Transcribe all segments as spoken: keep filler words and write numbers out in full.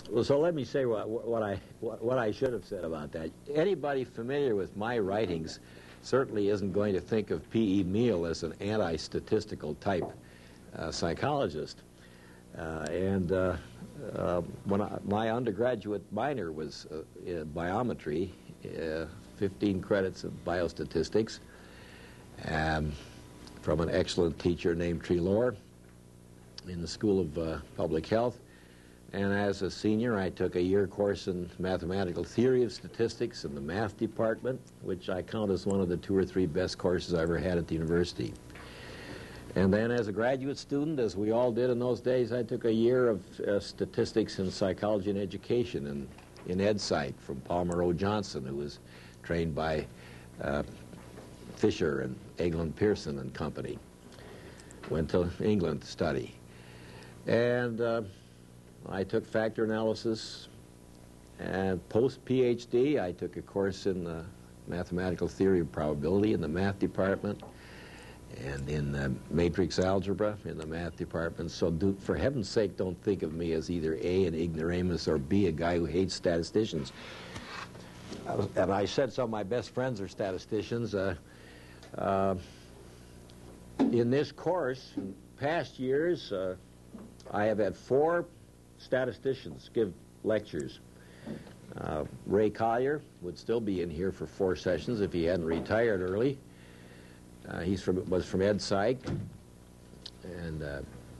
Well, so let me say what, what I what, what I should have said about that. Anybody familiar with my writings certainly isn't going to think of P E. Meehl as an anti-statistical type uh, psychologist. Uh, and uh, uh, when I, my undergraduate minor was uh, in biometry, uh, fifteen credits of biostatistics, um, from an excellent teacher named Treloar in the School of uh, Public Health. And as a senior, I took a year course in mathematical theory of statistics in the math department, which I count as one of the two or three best courses I ever had at the university. And then as a graduate student, as we all did in those days, I took a year of uh, statistics in psychology and education in, in EdSite from Palmer O. Johnson, who was trained by uh, Fisher and Eglin Pearson and company. Went to England to study. And uh, I took factor analysis, and post-PhD, I took a course in uh, mathematical theory of probability in the math department, and in uh, matrix algebra in the math department. So do, for heaven's sake, don't think of me as either A, an ignoramus, or B, a guy who hates statisticians. I was, and I said some of my best friends are statisticians. Uh, uh, in this course, in past years, uh, I have had four statisticians give lectures. Uh, Ray Collier would still be in here for four sessions if he hadn't retired early. Uh, he's from was from EdPsych, and uh, uh,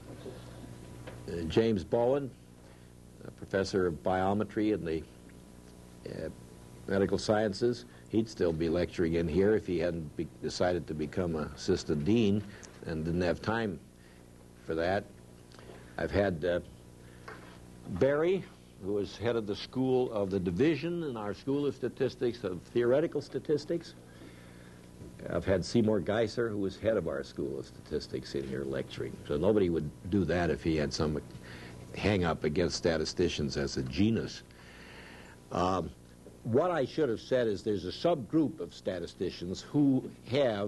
James Bowen, a professor of biometry in the uh, medical sciences. He'd still be lecturing in here if he hadn't be decided to become an assistant dean and didn't have time for that. I've had uh, Barry, who was head of the school of the division in our School of Statistics of Theoretical Statistics. I've had Seymour Geiser, who was head of our School of Statistics, in here lecturing. So nobody would do that if he had some hang-up against statisticians as a genus. Um, what I should have said is there's a subgroup of statisticians who have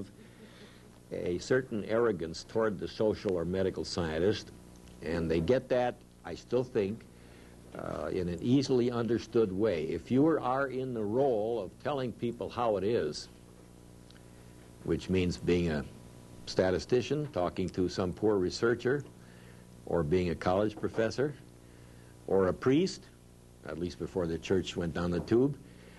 a certain arrogance toward the social or medical scientist, and they get that, I still think, uh, in an easily understood way. If you are in the role of telling people how it is, which means being a statistician, talking to some poor researcher, or being a college professor, or a priest, at least before the church went down the tube,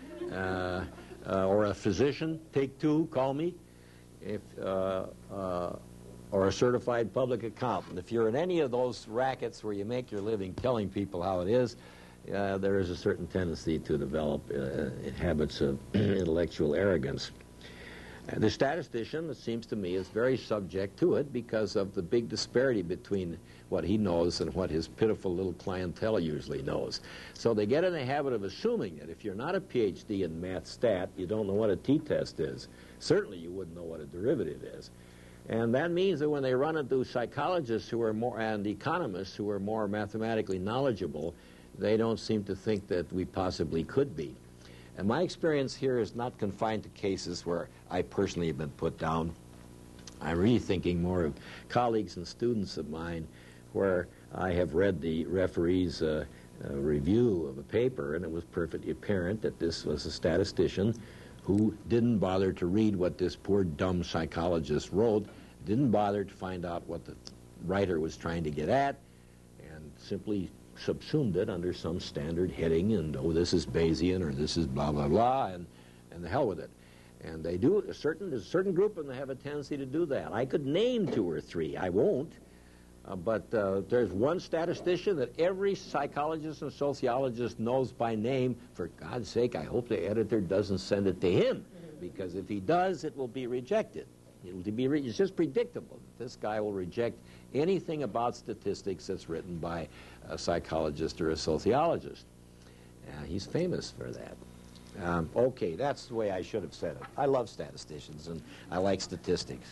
uh, uh, or a physician, take two, call me, if, uh, uh, or a certified public accountant. If you're in any of those rackets where you make your living telling people how it is, uh, there is a certain tendency to develop uh, habits of intellectual arrogance. Uh, the statistician, it seems to me, is very subject to it because of the big disparity between what he knows and what his pitiful little clientele usually knows. So they get in the habit of assuming that if you're not a PhD in math stat, you don't know what a t-test is. Certainly you wouldn't know what a derivative is. And that means that when they run into psychologists who are more, and economists who are more mathematically knowledgeable, they don't seem to think that we possibly could be. And my experience here is not confined to cases where I personally have been put down. I'm really thinking more of colleagues and students of mine where I have read the referee's uh, uh, review of a paper, and it was perfectly apparent that this was a statistician who didn't bother to read what this poor dumb psychologist wrote, didn't bother to find out what the writer was trying to get at, and simply subsumed it under some standard heading, and oh, this is Bayesian, or this is blah, blah, blah, and, and the hell with it. And they do, a certain, there's a certain group of them that have a tendency to do that. I could name two or three. I won't. Uh, but uh, there's one statistician that every psychologist and sociologist knows by name. For God's sake, I hope the editor doesn't send it to him, because if he does, it will be rejected. It'll be re it's just predictable. This guy will reject anything about statistics that's written by a psychologist or a sociologist. Uh, he's famous for that. Um, okay, that's the way I should have said it. I love statisticians, and I like statistics.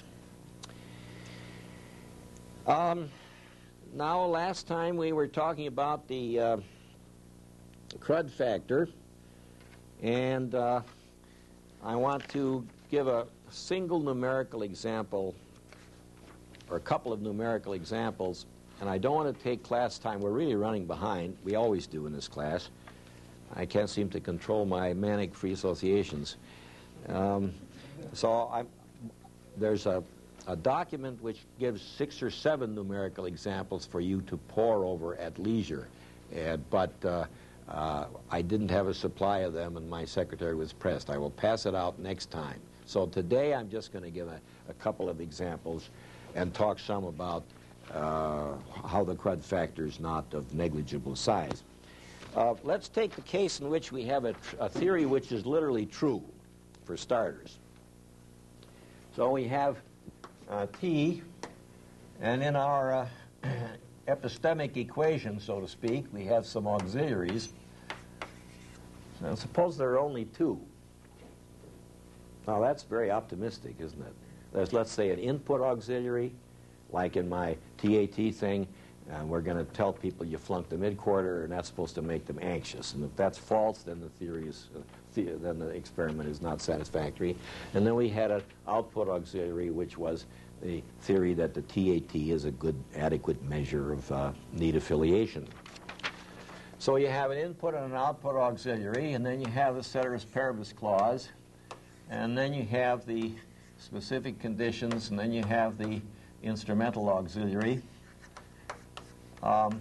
Um, now, last time we were talking about the uh, crud factor, and uh, I want to give a single numerical example, or a couple of numerical examples, and I don't want to take class time. We're really running behind. We always do in this class. I can't seem to control my manic free associations. Um, so I'm, there's a, a document which gives six or seven numerical examples for you to pore over at leisure. And, but uh, uh, I didn't have a supply of them, and my secretary was pressed. I will pass it out next time. So today I'm just going to give a, a couple of examples and talk some about uh, how the crud factor is not of negligible size. Uh, let's take the case in which we have a, tr a theory which is literally true, for starters. So we have uh, T, and in our uh, epistemic equation, so to speak, we have some auxiliaries. Now suppose there are only two. Now that's very optimistic, isn't it? There's, let's say, an input auxiliary, like in my T A T thing, and we're going to tell people you flunked the mid-quarter, and that's supposed to make them anxious. And if that's false, then the theory is, uh, the, then the experiment is not satisfactory. And then we had an output auxiliary, which was the theory that the T A T is a good, adequate measure of uh, need affiliation. So you have an input and an output auxiliary, and then you have the ceteris paribus clause, and then you have the specific conditions, and then you have the instrumental auxiliary. Um,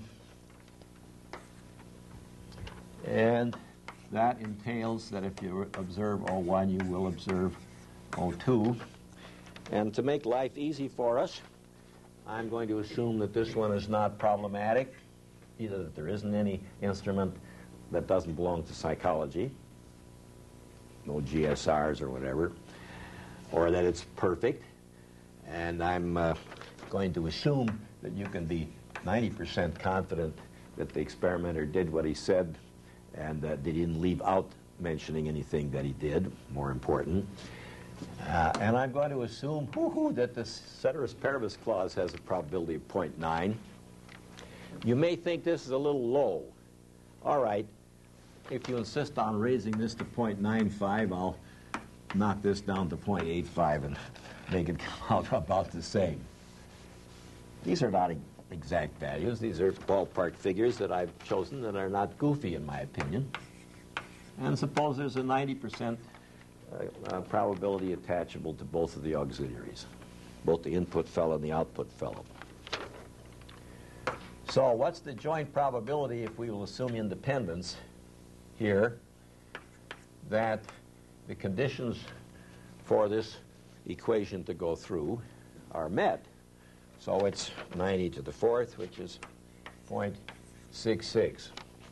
and that entails that if you observe O one, you will observe O two. And to make life easy for us, I'm going to assume that this one is not problematic, either that there isn't any instrument that doesn't belong to psychology, no G S Rs or whatever, or that it's perfect. And I'm uh, going to assume that you can be ninety percent confident that the experimenter did what he said, and that they didn't leave out mentioning anything that he did, more important. Uh, and I'm going to assume whoo-hoo, that the ceteris paribus clause has a probability of zero point nine. You may think this is a little low. All right, if you insist on raising this to zero point nine five, I'll knock this down to zero point eight five and make it come out about the same. These are not exact values. These are ballpark figures that I've chosen that are not goofy, in my opinion. And suppose there's a ninety percent uh, uh, probability attachable to both of the auxiliaries, both the input fellow and the output fellow. So what's the joint probability, if we will assume independence here, that the conditions for this equation to go through are met? So it's ninety to the fourth, which is zero point six six.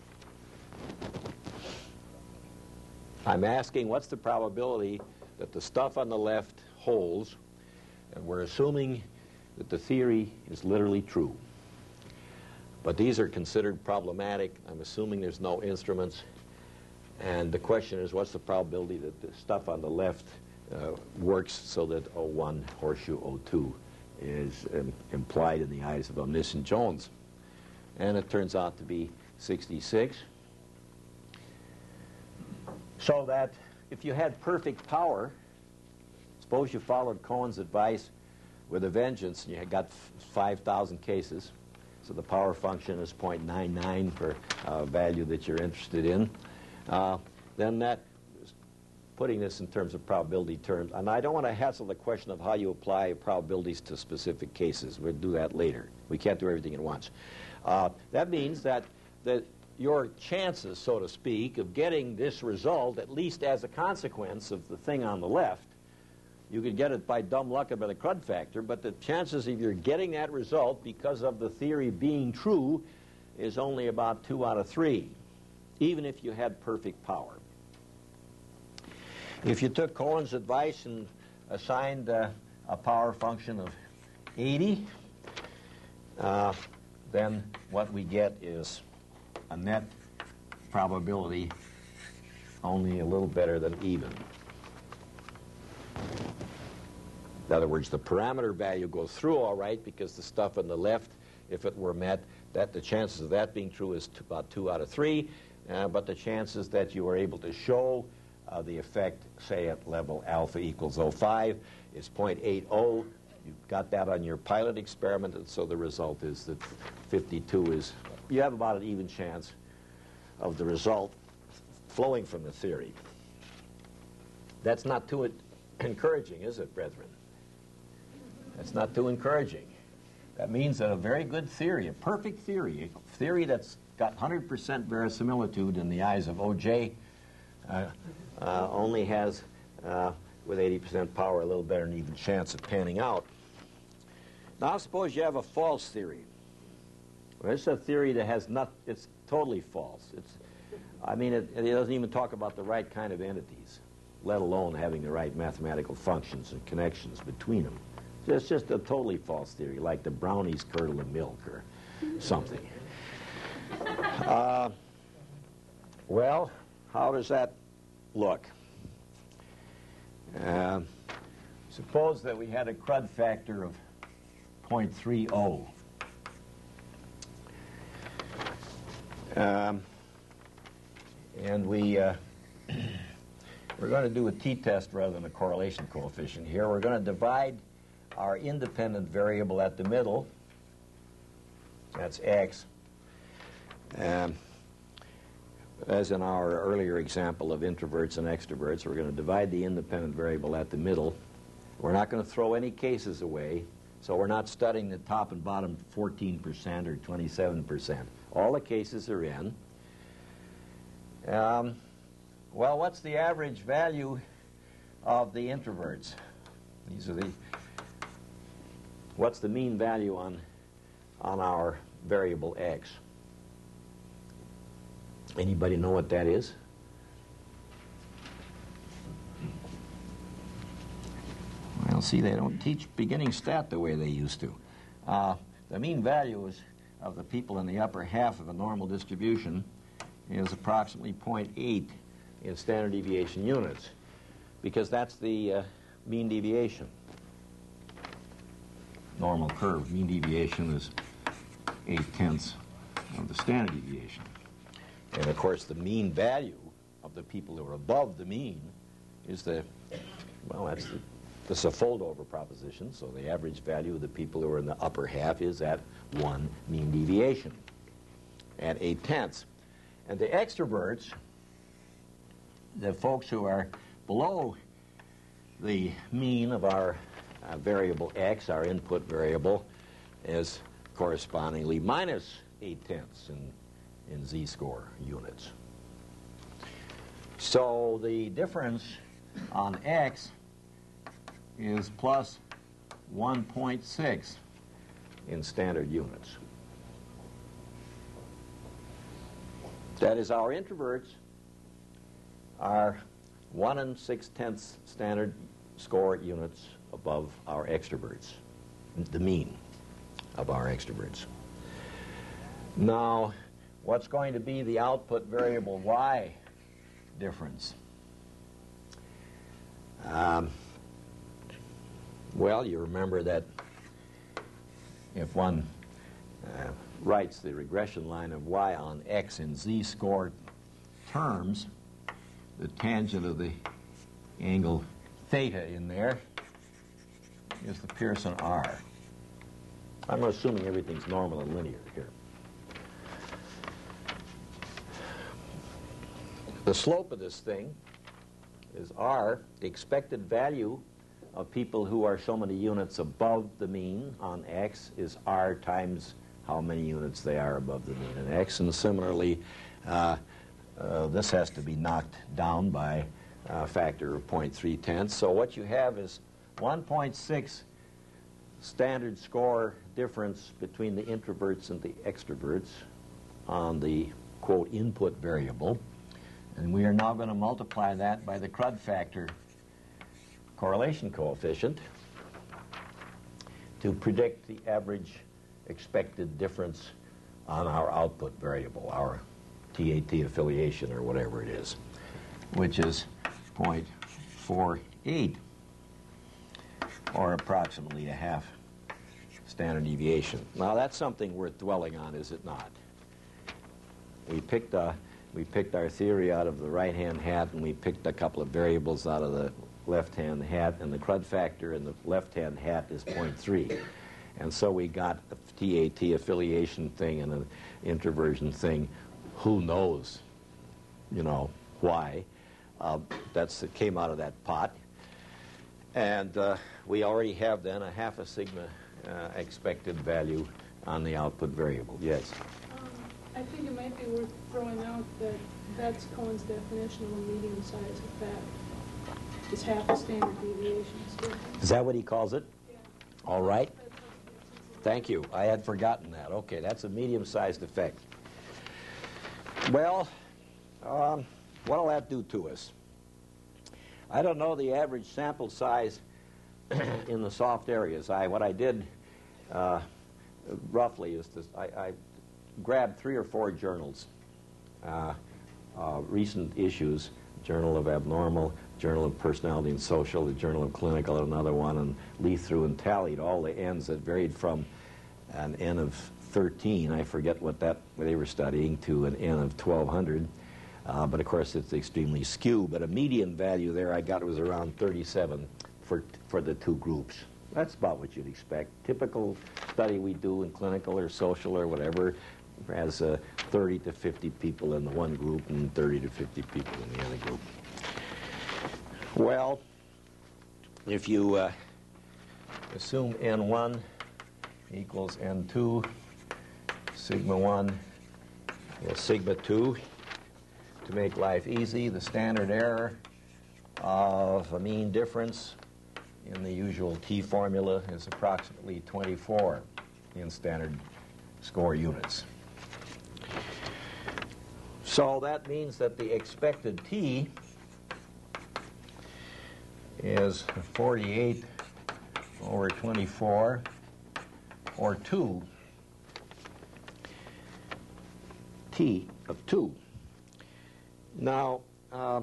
I'm asking what's the probability that the stuff on the left holds, and we're assuming that the theory is literally true. But these are considered problematic. I'm assuming there's no instruments. And the question is, what's the probability that the stuff on the left uh, works so that O one horseshoe O two is um, implied in the eyes of omniscient Jones? And it turns out to be sixty-six. So that if you had perfect power, suppose you followed Cohen's advice with a vengeance, and you had got five thousand cases, so the power function is zero point nine nine for a value that you're interested in, uh, then that, putting this in terms of probability terms, and I don't want to hassle the question of how you apply probabilities to specific cases. We'll do that later. We can't do everything at once. Uh, that means that, that your chances, so to speak, of getting this result, at least as a consequence of the thing on the left, you could get it by dumb luck or by the crud factor, but the chances of your getting that result because of the theory being true is only about two out of three, even if you had perfect power. If you took Cohen's advice and assigned uh, a power function of eighty, uh, then what we get is a net probability only a little better than even. In other words, the parameter value goes through all right because the stuff on the left, if it were met, that the chances of that being true is about two out of three, uh, but the chances that you are able to show uh, the effect, say at level alpha equals zero point zero five, is zero point eight zero, You've got that on your pilot experiment, and so the result is that fifty-two is, you have about an even chance of the result flowing from the theory. That's not too encouraging, is it, brethren? That's not too encouraging. That means that a very good theory, a perfect theory, a theory that's got one hundred percent verisimilitude in the eyes of O J, uh, uh, only has, uh, with eighty percent power, a little better than even chance of panning out. Now suppose you have a false theory. Well, it's a theory that has not, it's totally false. It's, I mean, it, it doesn't even talk about the right kind of entities, let alone having the right mathematical functions and connections between them. So it's just a totally false theory, like the brownies curdle the milk or something. Uh, well, how does that look? Uh, suppose that we had a crud factor of zero point three zero. Um, and we, uh, we're going to do a t-test rather than a correlation coefficient here. We're going to divide our independent variable at the middle, that's x, um, as in our earlier example of introverts and extroverts. We're going to divide the independent variable at the middle. We're not going to throw any cases away, so we're not studying the top and bottom fourteen percent or twenty-seven percent. All the cases are in. Um, well, what's the average value of the introverts? These are the, what's the mean value on, on our variable x? Anybody know what that is? Well, see, they don't teach beginning stat the way they used to. Uh, the mean value is, of the people in the upper half of a normal distribution is approximately zero point eight in standard deviation units, because that's the uh, mean deviation. Normal curve, mean deviation is eight tenths of the standard deviation. And of course, the mean value of the people who are above the mean is the, well, that's the, this is a fold-over proposition, so the average value of the people who are in the upper half is at one mean deviation, at eight tenths. And the extroverts, the folks who are below the mean of our uh, variable x, our input variable, is correspondingly minus eight tenths in, in z-score units. So the difference on x is plus one point six in standard units. That is, our introverts are one and six tenths standard score units above our extroverts, the mean of our extroverts. Now, what's going to be the output variable y difference? Um, well, you remember that if one uh, writes the regression line of y on x in z-score terms, the tangent of the angle theta in there is the Pearson R. I'm assuming everything's normal and linear here. The slope of this thing is R, the expected value of people who are so many units above the mean on x is R times how many units they are above the mean on x. And similarly, uh, uh, this has to be knocked down by a factor of zero point three tenths. So what you have is one point six standard score difference between the introverts and the extroverts on the, quote, input variable. And we are now going to multiply that by the crud factor correlation coefficient to predict the average expected difference on our output variable, our T A T affiliation or whatever it is, which is zero point four eight, or approximately a half standard deviation. Now that's something worth dwelling on, is it not? We picked a we picked our theory out of the right-hand hat, and we picked a couple of variables out of the left-hand hat, and the crud factor in the left-hand hat is zero point three. And so we got a T A T affiliation thing and an introversion thing. Who knows, you know, why? Uh, that's it came out of that pot. And uh, we already have then a half a sigma uh, expected value on the output variable. Yes? Um, I think it might be worth throwing out that that's Cohen's definition of a medium-sized effect. It's half a standard deviation. Is that what he calls it? Yeah. All right. Thank you. I had forgotten that. Okay, that's a medium-sized effect. Well, um, what will that do to us? I don't know the average sample size in the soft areas. I, what I did uh, roughly is this, I, I grabbed three or four journals, uh, uh, recent issues, Journal of Abnormal, Journal of Personality and Social, the Journal of Clinical, another one, and leafed through and tallied all the N's that varied from an N of thirteen, I forget what that what they were studying, to an N of twelve hundred. Uh, but of course it's extremely skewed. But a median value there I got was around thirty-seven for, for the two groups. That's about what you'd expect. Typical study we do in clinical or social or whatever has uh, thirty to fifty people in the one group and thirty to fifty people in the other group. Well, if you uh, assume N one equals N two, sigma one is sigma two, to make life easy, the standard error of a mean difference in the usual T formula is approximately twenty-four in standard score units. So that means that the expected T is forty-eight over twenty-four, or two, T of two. Now, uh,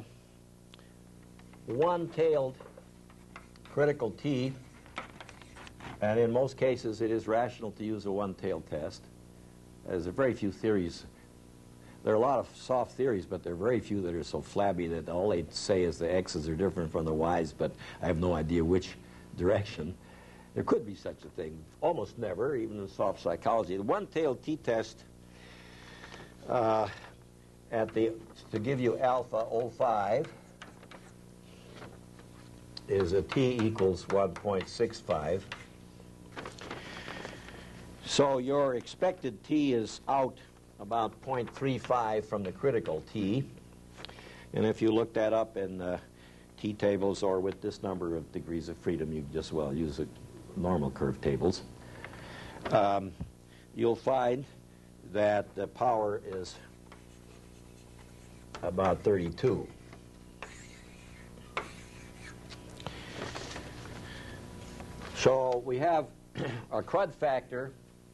one-tailed critical T, and in most cases it is rational to use a one-tailed test. There's very few theories. There are a lot of soft theories, but there are very few that are so flabby that all they say is the X's are different from the Y's, but I have no idea which direction. There could be such a thing. Almost never, even in soft psychology. The one-tailed t-test, uh, at the, to give you alpha zero point five, is a t equals one point six five. So your expected t is out about zero point three five from the critical t. And if you look that up in uh, t-tables or with this number of degrees of freedom, you just well use the normal curve tables. Um, you'll find that the power is about thirty-two. So we have a crud factor,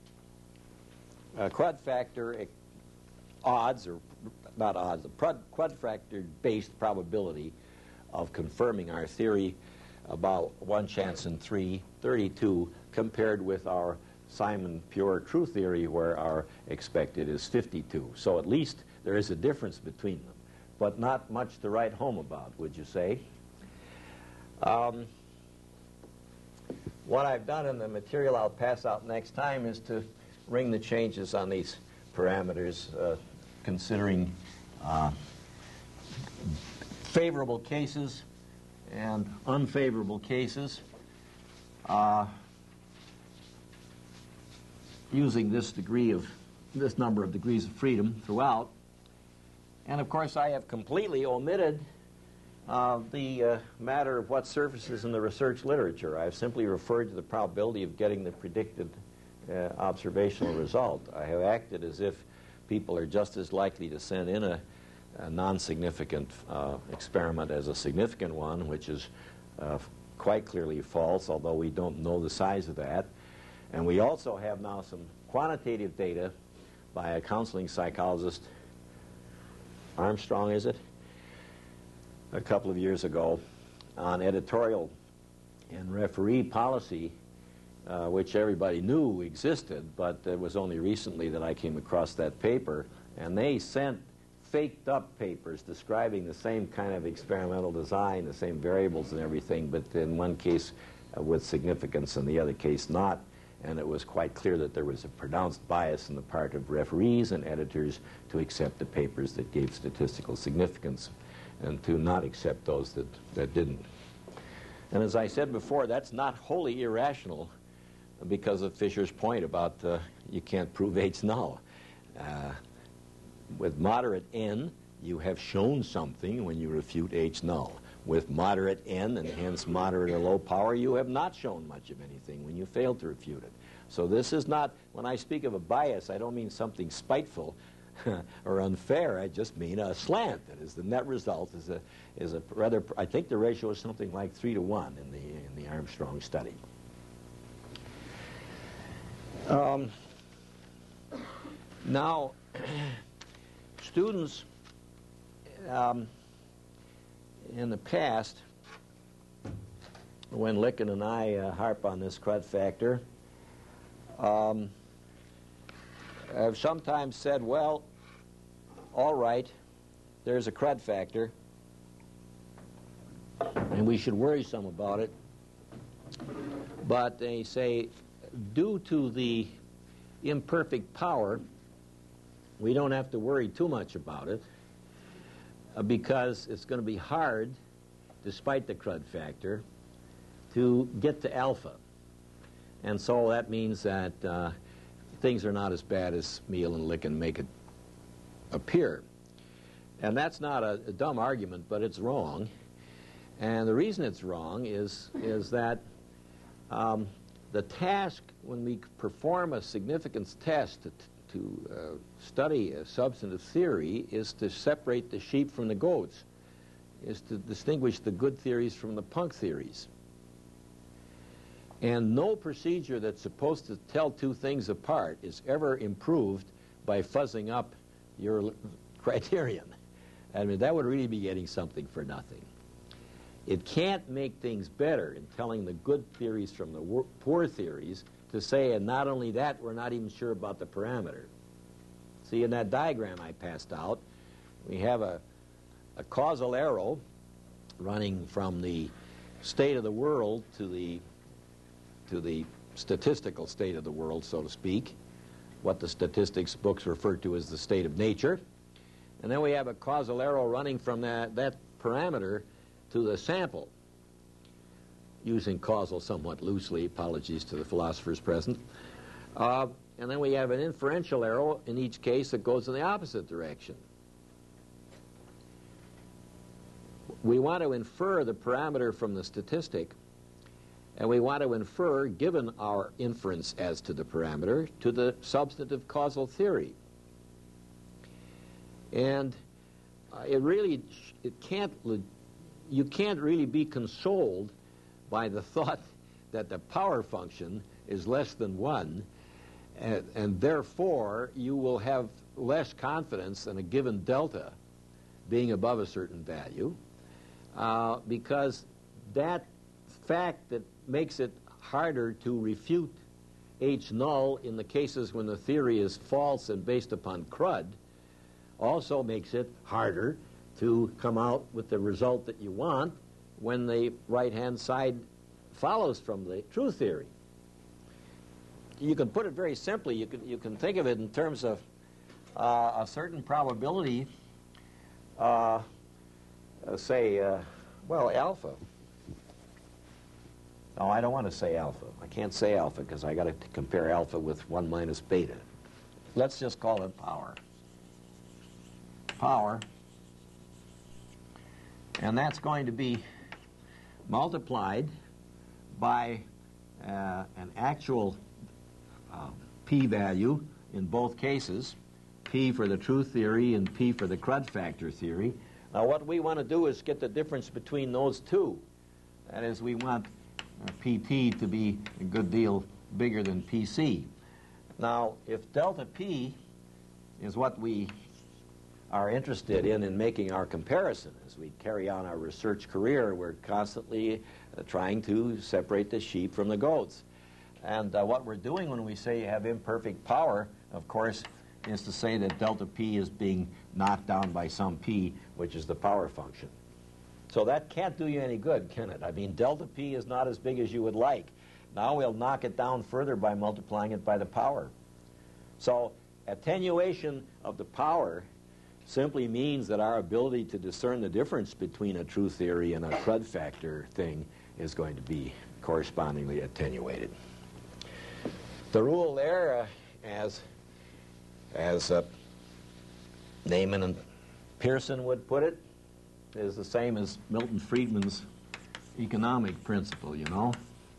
a crud factor odds, or not odds, a crud, crud factor-based probability of confirming our theory about one chance in three, thirty-two, compared with our Simon pure true theory where our expected is fifty-two. So at least there is a difference between them, but not much to write home about, would you say? Um, what I've done in the material I'll pass out next time is to ring the changes on these parameters, uh, considering uh, favorable cases and unfavorable cases, uh, using this degree of, this number of degrees of freedom throughout. And of course I have completely omitted uh, the uh, matter of what surfaces in the research literature. I've simply referred to the probability of getting the predicted uh, observational result. I have acted as if people are just as likely to send in a, a non-significant uh, experiment as a significant one, which is uh, quite clearly false, although we don't know the size of that. And we also have now some quantitative data by a counseling psychologist, Armstrong, is it, a couple of years ago, on editorial and referee policy, uh, which everybody knew existed, but it was only recently that I came across that paper. And they sent faked up papers describing the same kind of experimental design, the same variables and everything, but in one case uh, with significance and the other case not. And it was quite clear that there was a pronounced bias on the part of referees and editors to accept the papers that gave statistical significance and to not accept those that, that didn't. And as I said before, that's not wholly irrational because of Fisher's point about uh, you can't prove H null. Uh, with moderate n, you have shown something when you refute H null. With moderate n, and hence moderate or low power, you have not shown much of anything when you fail to refute it. So this is not, when I speak of a bias, I don't mean something spiteful or unfair. I just mean a slant. That is, the net result is a, is a rather, I think the ratio is something like three to one in the, in the Armstrong study. Um, now, students um, in the past, when Licken and I uh, harp on this crud factor, um, have sometimes said, well, all right, there's a crud factor, and we should worry some about it. But they say, due to the imperfect power, we don't have to worry too much about it uh, because it's going to be hard, despite the crud factor, to get to alpha. And so that means that uh, things are not as bad as Meehl and Licken make it appear. And that's not a, a dumb argument, but it's wrong. And the reason it's wrong is, is that um, the task, when we perform a significance test to, to uh, study a substantive theory, is to separate the sheep from the goats, is to distinguish the good theories from the punk theories. And no procedure that's supposed to tell two things apart is ever improved by fuzzing up your criterion. I mean, that would really be getting something for nothing. It can't make things better in telling the good theories from the poor theories to say, and not only that, we're not even sure about the parameter. See, in that diagram I passed out, we have a, a causal arrow running from the state of the world to the to the statistical state of the world, so to speak, what the statistics books refer to as the state of nature. And then we have a causal arrow running from that, that parameter to the sample, using causal somewhat loosely, apologies to the philosophers present. Uh, and then we have an inferential arrow in each case that goes in the opposite direction. We want to infer the parameter from the statistic, and we want to infer, given our inference as to the parameter, to the substantive causal theory. And uh, it really, it can't, you can't really be consoled by the thought that the power function is less than one, and, and therefore you will have less confidence in a given delta being above a certain value, uh, because that fact that makes it harder to refute H null in the cases when the theory is false and based upon crud also makes it harder to come out with the result that you want when the right-hand side follows from the true theory. You can put it very simply. You can, you can think of it in terms of uh, a certain probability, uh, uh, say, uh, well, alpha. No, I don't want to say alpha. I can't say alpha because I got to compare alpha with one minus beta. Let's just call it power. Power. And that's going to be multiplied by uh, an actual uh, p-value in both cases, p for the true theory and p for the crud factor theory. Now what we want to do is get the difference between those two. That is, we want uh, pt to be a good deal bigger than pc. Now if delta p is what we are interested in in making our comparison. As we carry on our research career, we're constantly uh, trying to separate the sheep from the goats. And uh, what we're doing when we say you have imperfect power, of course, is to say that delta P is being knocked down by some P, which is the power function. So that can't do you any good, can it? I mean, delta P is not as big as you would like. Now we'll knock it down further by multiplying it by the power. So attenuation of the power simply means that our ability to discern the difference between a true theory and a crud factor thing is going to be correspondingly attenuated. The rule there, uh, as, as uh, Neyman and Pearson would put it, is the same as Milton Friedman's economic principle, you know?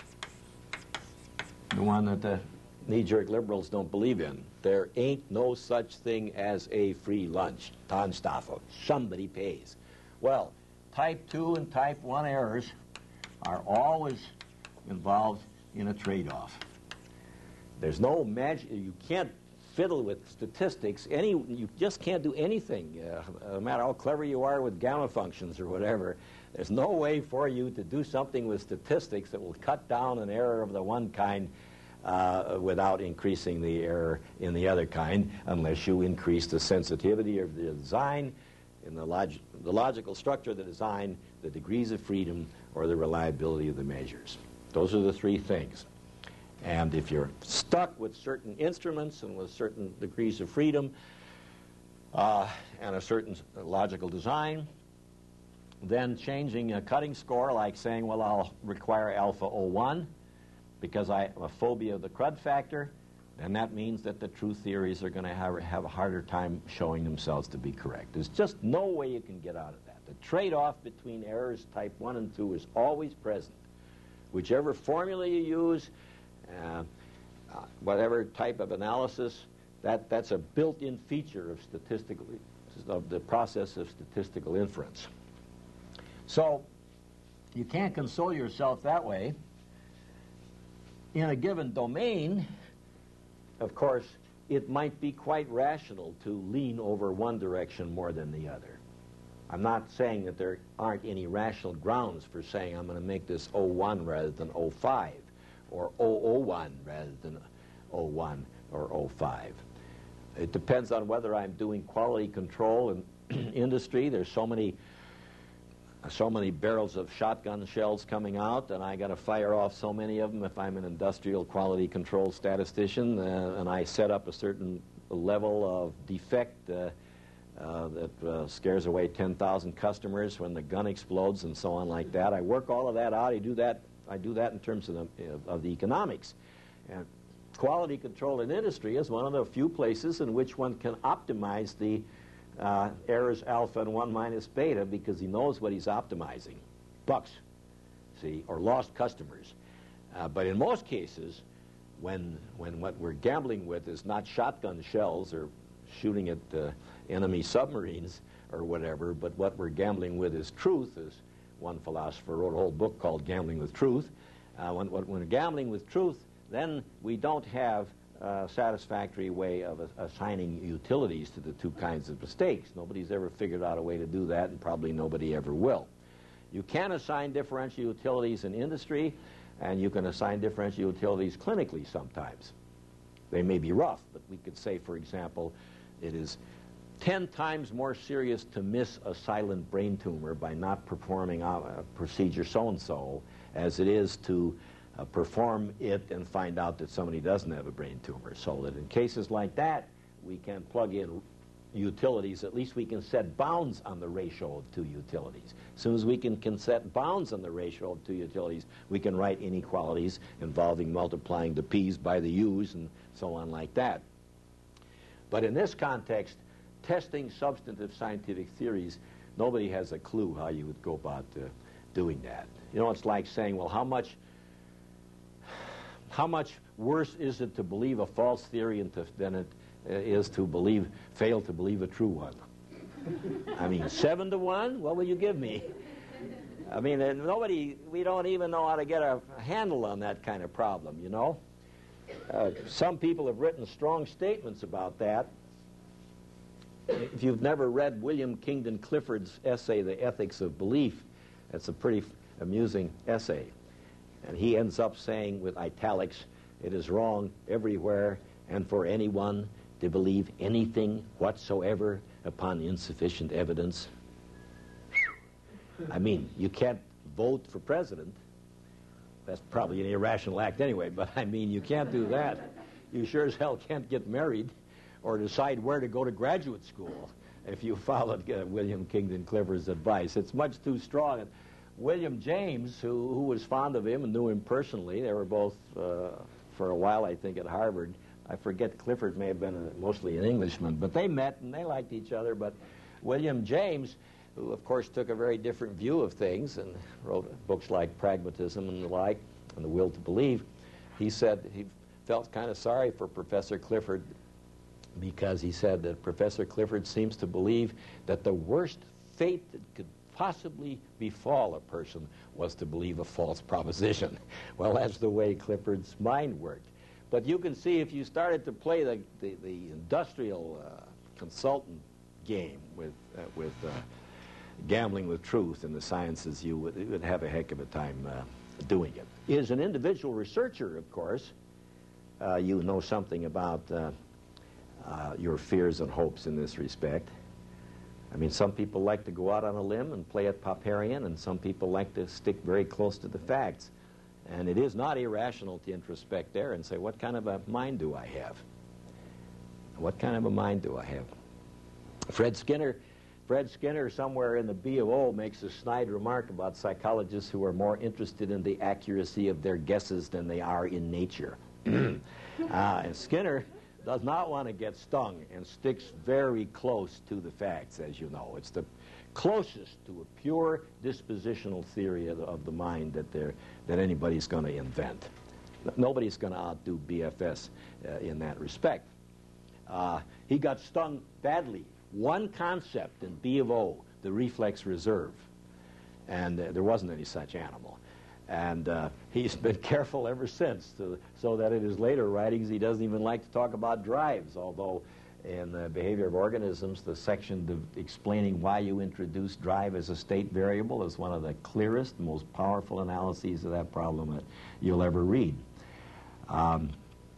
The one that the knee-jerk liberals don't believe in. There ain't no such thing as a free lunch. Tanstaffel. Somebody pays. Well, type two and type one errors are always involved in a trade-off. There's no magic. You can't fiddle with statistics. Any, you just can't do anything. Uh, no matter how clever you are with gamma functions or whatever, there's no way for you to do something with statistics that will cut down an error of the one kind uh, without increasing the error in the other kind, unless you increase the sensitivity of the design, in the, log the logical structure of the design, the degrees of freedom, or the reliability of the measures. Those are the three things. And if you're stuck with certain instruments and with certain degrees of freedom uh, and a certain logical design, then changing a cutting score, like saying, well, I'll require alpha O one because I have a phobia of the crud factor, then that means that the true theories are going to have, have a harder time showing themselves to be correct. There's just no way you can get out of that. The trade-off between errors type one and two is always present. Whichever formula you use, Uh, uh, whatever type of analysis, that, that's a built-in feature of statistical, of the process of statistical inference. So you can't console yourself that way. In a given domain, of course, it might be quite rational to lean over one direction more than the other. I'm not saying that there aren't any rational grounds for saying I'm going to make this O one rather than O five. Or O O one rather than O one or O five. It depends on whether I'm doing quality control in industry. There's so many, so many barrels of shotgun shells coming out, and I got to fire off so many of them if I'm an industrial quality control statistician, uh, and I set up a certain level of defect uh, uh, that uh, scares away ten thousand customers when the gun explodes and so on like that. I work all of that out. I do that I do that in terms of the, of the economics. And quality control in industry is one of the few places in which one can optimize the uh, errors alpha and one minus beta because he knows what he's optimizing. Bucks, see, or lost customers. Uh, but in most cases, when, when what we're gambling with is not shotgun shells or shooting at uh, enemy submarines or whatever, but what we're gambling with is truth, is one philosopher wrote a whole book called Gambling with Truth. Uh, when, when we're gambling with truth, then we don't have a satisfactory way of uh, assigning utilities to the two kinds of mistakes. Nobody's ever figured out a way to do that, and probably nobody ever will. You can assign differential utilities in industry, and you can assign differential utilities clinically sometimes. They may be rough, but we could say, for example, it is ten times more serious to miss a silent brain tumor by not performing a procedure so-and-so as it is to uh, perform it and find out that somebody doesn't have a brain tumor. So that in cases like that, we can plug in utilities. At least we can set bounds on the ratio of two utilities. As soon as we can, can set bounds on the ratio of two utilities, we can write inequalities involving multiplying the p's by the u's and so on like that. But in this context, testing substantive scientific theories, nobody has a clue how you would go about uh, doing that. You know, it's like saying, well, how much, how much worse is it to believe a false theory into, than it uh, is to believe, fail to believe a true one? I mean, seven to one? What will you give me? I mean, uh, nobody, we don't even know how to get a handle on that kind of problem, you know? Uh, some people have written strong statements about that. If you've never read William Kingdon Clifford's essay, The Ethics of Belief, that's a pretty amusing essay. And he ends up saying, with italics, it is wrong everywhere and for anyone to believe anything whatsoever upon insufficient evidence? I mean, you can't vote for president. That's probably an irrational act anyway, but I mean, you can't do that. You sure as hell can't get married or decide where to go to graduate school if you followed uh, William Kingdon Clifford's advice. It's much too strong. And William James, who, who was fond of him and knew him personally, they were both, uh, for a while, I think, at Harvard. I forget, Clifford may have been a, mostly an Englishman, but they met and they liked each other. But William James, who, of course, took a very different view of things and wrote books like Pragmatism and the like, and The Will to Believe, he said he felt kind of sorry for Professor Clifford because he said that Professor Clifford seems to believe that the worst fate that could possibly befall a person was to believe a false proposition. Well, that's the way Clifford's mind worked. But you can see if you started to play the, the, the industrial uh, consultant game with, uh, with uh, gambling with truth in the sciences, you would, you would have a heck of a time uh, doing it. As an individual researcher, of course, uh, you know something about uh, uh, your fears and hopes in this respect. I mean, some people like to go out on a limb and play at Popperian, and some people like to stick very close to the facts. And it is not irrational to introspect there and say, what kind of a mind do I have? What kind of a mind do I have? Fred Skinner, Fred Skinner, somewhere in the B of O, makes a snide remark about psychologists who are more interested in the accuracy of their guesses than they are in nature. uh, and Skinner does not want to get stung and sticks very close to the facts, as you know. It's the closest to a pure dispositional theory of the, of the mind that, there, that anybody's going to invent. Nobody's going to outdo B F S uh, in that respect. Uh, he got stung badly. One concept in B of O, the reflex reserve, and uh, there wasn't any such animal. And uh, he's been careful ever since, to, so that in his later writings he doesn't even like to talk about drives, although in the Behavior of Organisms, the section of explaining why you introduce drive as a state variable is one of the clearest, most powerful analyses of that problem that you'll ever read. Um,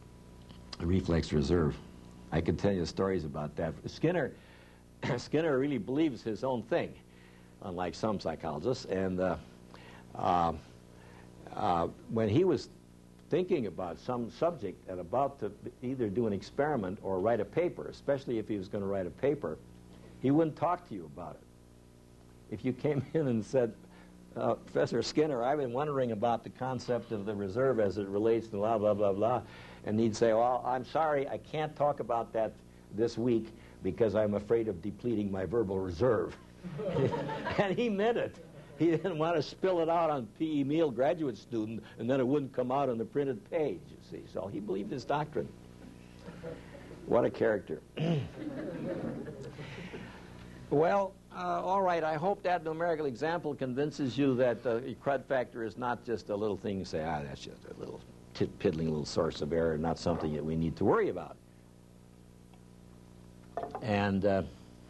reflex reserve. I could tell you stories about that. Skinner, Skinner really believes his own thing, unlike some psychologists, and uh, uh, Uh, when he was thinking about some subject and about to either do an experiment or write a paper, especially if he was going to write a paper, he wouldn't talk to you about it. If you came in and said, uh, Professor Skinner, I've been wondering about the concept of the reserve as it relates to blah, blah, blah, blah, and he'd say, well, I'm sorry, I can't talk about that this week because I'm afraid of depleting my verbal reserve. And he meant it. He didn't want to spill it out on P E. Meal, graduate student, and then it wouldn't come out on the printed page, you see. So he believed his doctrine. What a character. Well, uh, all right, I hope that numerical example convinces you that the uh, crud factor is not just a little thing you say, ah, that's just a little piddling little source of error, not something that we need to worry about. And uh,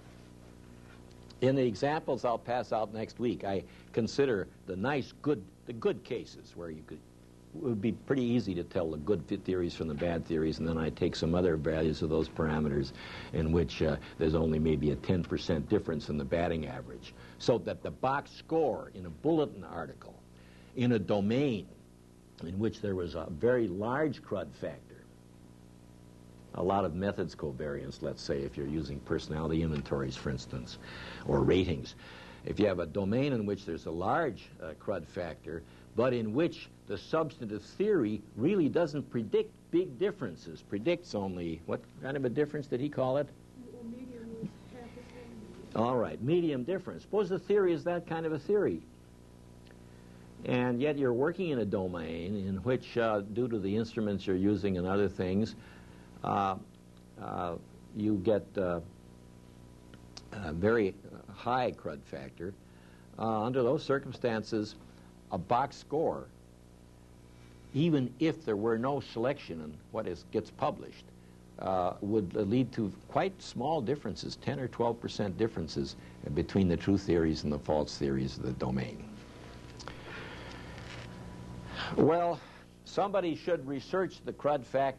in the examples I'll pass out next week, I consider the nice, good, the good cases where you could, it would be pretty easy to tell the good theories from the bad theories, and then I take some other values of those parameters in which uh, there's only maybe a ten percent difference in the batting average. So that the box score in a bulletin article, in a domain in which there was a very large crud factor, a lot of methods covariance, let's say, if you're using personality inventories, for instance, or ratings. If you have a domain in which there's a large uh, crud factor, but in which the substantive theory really doesn't predict big differences, predicts only, what kind of a difference did he call it? Well, medium was half a thing. All right, medium difference. Suppose the theory is that kind of a theory. And yet you're working in a domain in which, uh, due to the instruments you're using and other things, Uh, uh, you get uh, a very high crud factor. Uh, under those circumstances, a box score, even if there were no selection in what is, gets published, uh, would lead to quite small differences, ten or twelve percent differences between the true theories and the false theories of the domain. Well, somebody should research the crud factor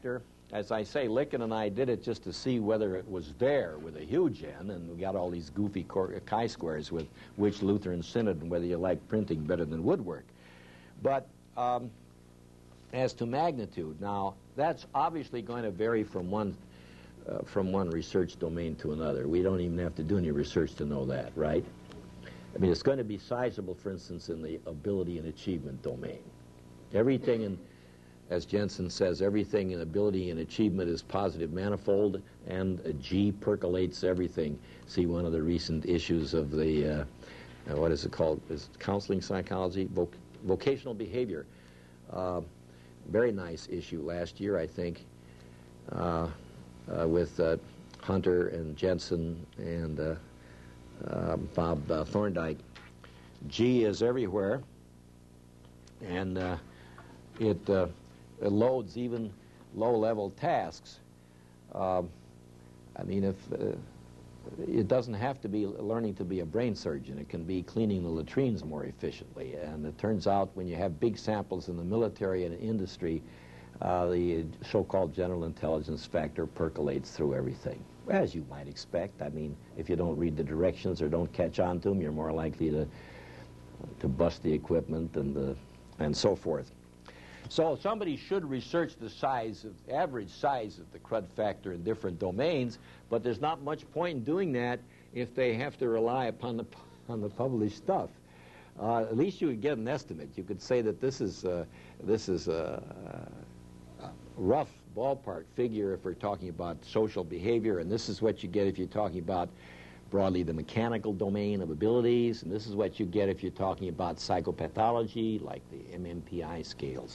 as I say, Licken and I did it just to see whether it was there with a huge N, and we got all these goofy chi-squares with which Lutheran synod and whether you like printing better than woodwork. But um, as to magnitude, now that's obviously going to vary from one uh, from one research domain to another. We don't even have to do any research to know that, right? I mean, it's going to be sizable, for instance, in the ability and achievement domain. Everything in, as Jensen says, everything in ability and achievement is positive manifold, and a G percolates everything. See one of the recent issues of the, uh, uh, what is it called? Is it counseling psychology? Voc vocational behavior. Uh, very nice issue last year, I think, uh, uh, with uh, Hunter and Jensen and uh, uh, Bob uh, Thorndike. G is everywhere, and uh, it, uh, it loads even low-level tasks. Uh, I mean, if uh, it doesn't have to be learning to be a brain surgeon. It can be cleaning the latrines more efficiently. And it turns out when you have big samples in the military and industry, uh, the so-called general intelligence factor percolates through everything, as you might expect. I mean, if you don't read the directions or don't catch on to them, you're more likely to to bust the equipment and the and so forth. So somebody should research the size of average size of the crud factor in different domains, but there's not much point in doing that if they have to rely upon the on the published stuff. Uh, at least you would get an estimate. You could say that this is uh, this is a, a rough ballpark figure if we're talking about social behavior, and this is what you get if you're talking about broadly the mechanical domain of abilities, and this is what you get if you're talking about psychopathology, like the M M P I scales.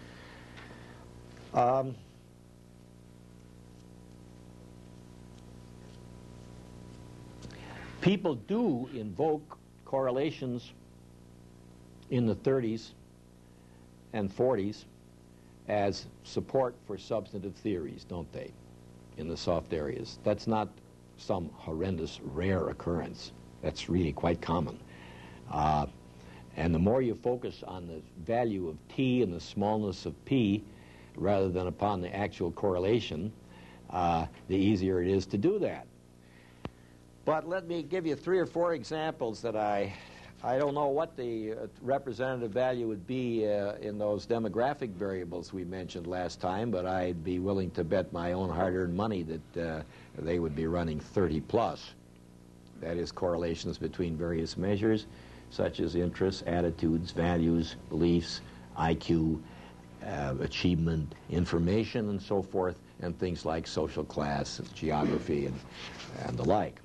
Um, people do invoke correlations in the thirties and forties as support for substantive theories, don't they, in the soft areas? That's not some horrendous rare occurrence. That's really quite common. Uh, and the more you focus on the value of T and the smallness of P, rather than upon the actual correlation, uh, the easier it is to do that. But let me give you three or four examples that I, I don't know what the uh, representative value would be uh, in those demographic variables we mentioned last time, but I'd be willing to bet my own hard-earned money that uh, they would be running thirty plus. That is, correlations between various measures, such as interests, attitudes, values, beliefs, I Q, Uh, achievement, information, and so forth, and things like social class, and geography, and, and the like.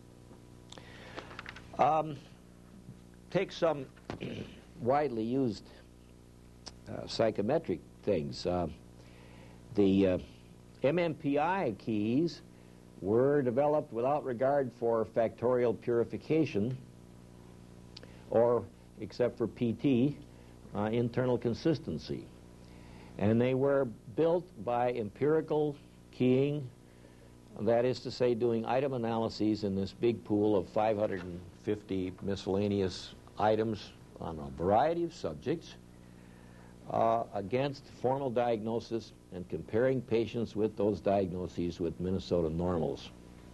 Um, take some widely used uh, psychometric things. Uh, the uh, M M P I keys were developed without regard for factorial purification, or, except for P T, uh, internal consistency. And they were built by empirical keying, that is to say, doing item analyses in this big pool of five hundred fifty miscellaneous items on a variety of subjects uh, against formal diagnosis and comparing patients with those diagnoses with Minnesota normals.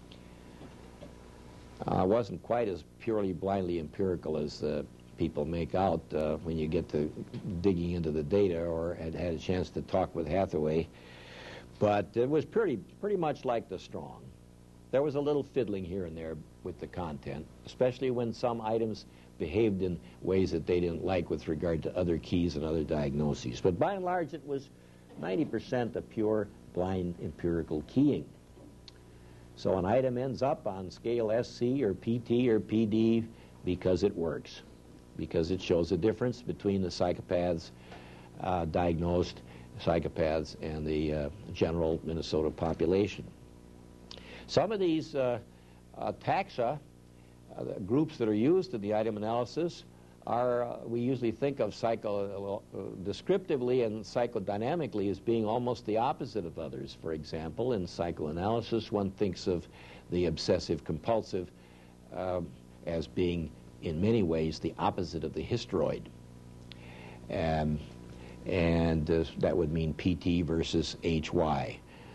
Uh, wasn't quite as purely blindly empirical as uh, people make out uh, when you get to digging into the data, or had had a chance to talk with Hathaway. But it was pretty, pretty much like the Strong. There was a little fiddling here and there with the content, especially when some items behaved in ways that they didn't like with regard to other keys and other diagnoses. But by and large, it was ninety percent of pure blind empirical keying. So an item ends up on scale S C or P T or P D because it works, because it shows a difference between the psychopaths, uh, diagnosed psychopaths, and the uh, general Minnesota population. Some of these uh, uh, taxa, uh, the groups that are used in the item analysis, are, uh, we usually think of psycho, uh, descriptively and psychodynamically as being almost the opposite of others. For example, in psychoanalysis, one thinks of the obsessive-compulsive uh, as being in many ways the opposite of the hysteroid. Um, and uh, that would mean P T versus H Y.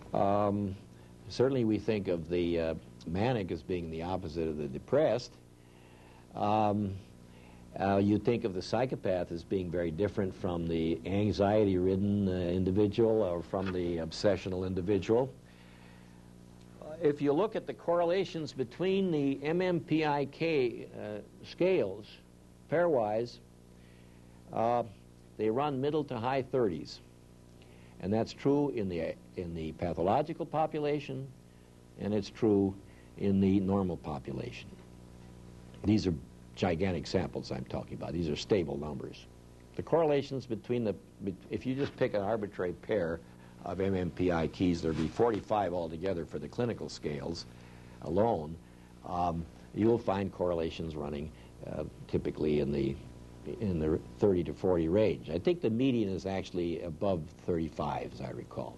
Um, certainly we think of the uh, manic as being the opposite of the depressed. Um, uh, you think of the psychopath as being very different from the anxiety-ridden uh, individual or from the obsessional individual. Uh, if you look at the correlations between the M M P I K uh, scales, pairwise, uh, they run middle to high thirties. And that's true in the, in the pathological population, and it's true in the normal population. These are gigantic samples I'm talking about. These are stable numbers. The correlations between the, if you just pick an arbitrary pair of M M P I keys, there'd be forty-five altogether for the clinical scales alone. Um, you'll find correlations running uh, typically in the in the thirty to forty range. I think the median is actually above thirty-five, as I recall.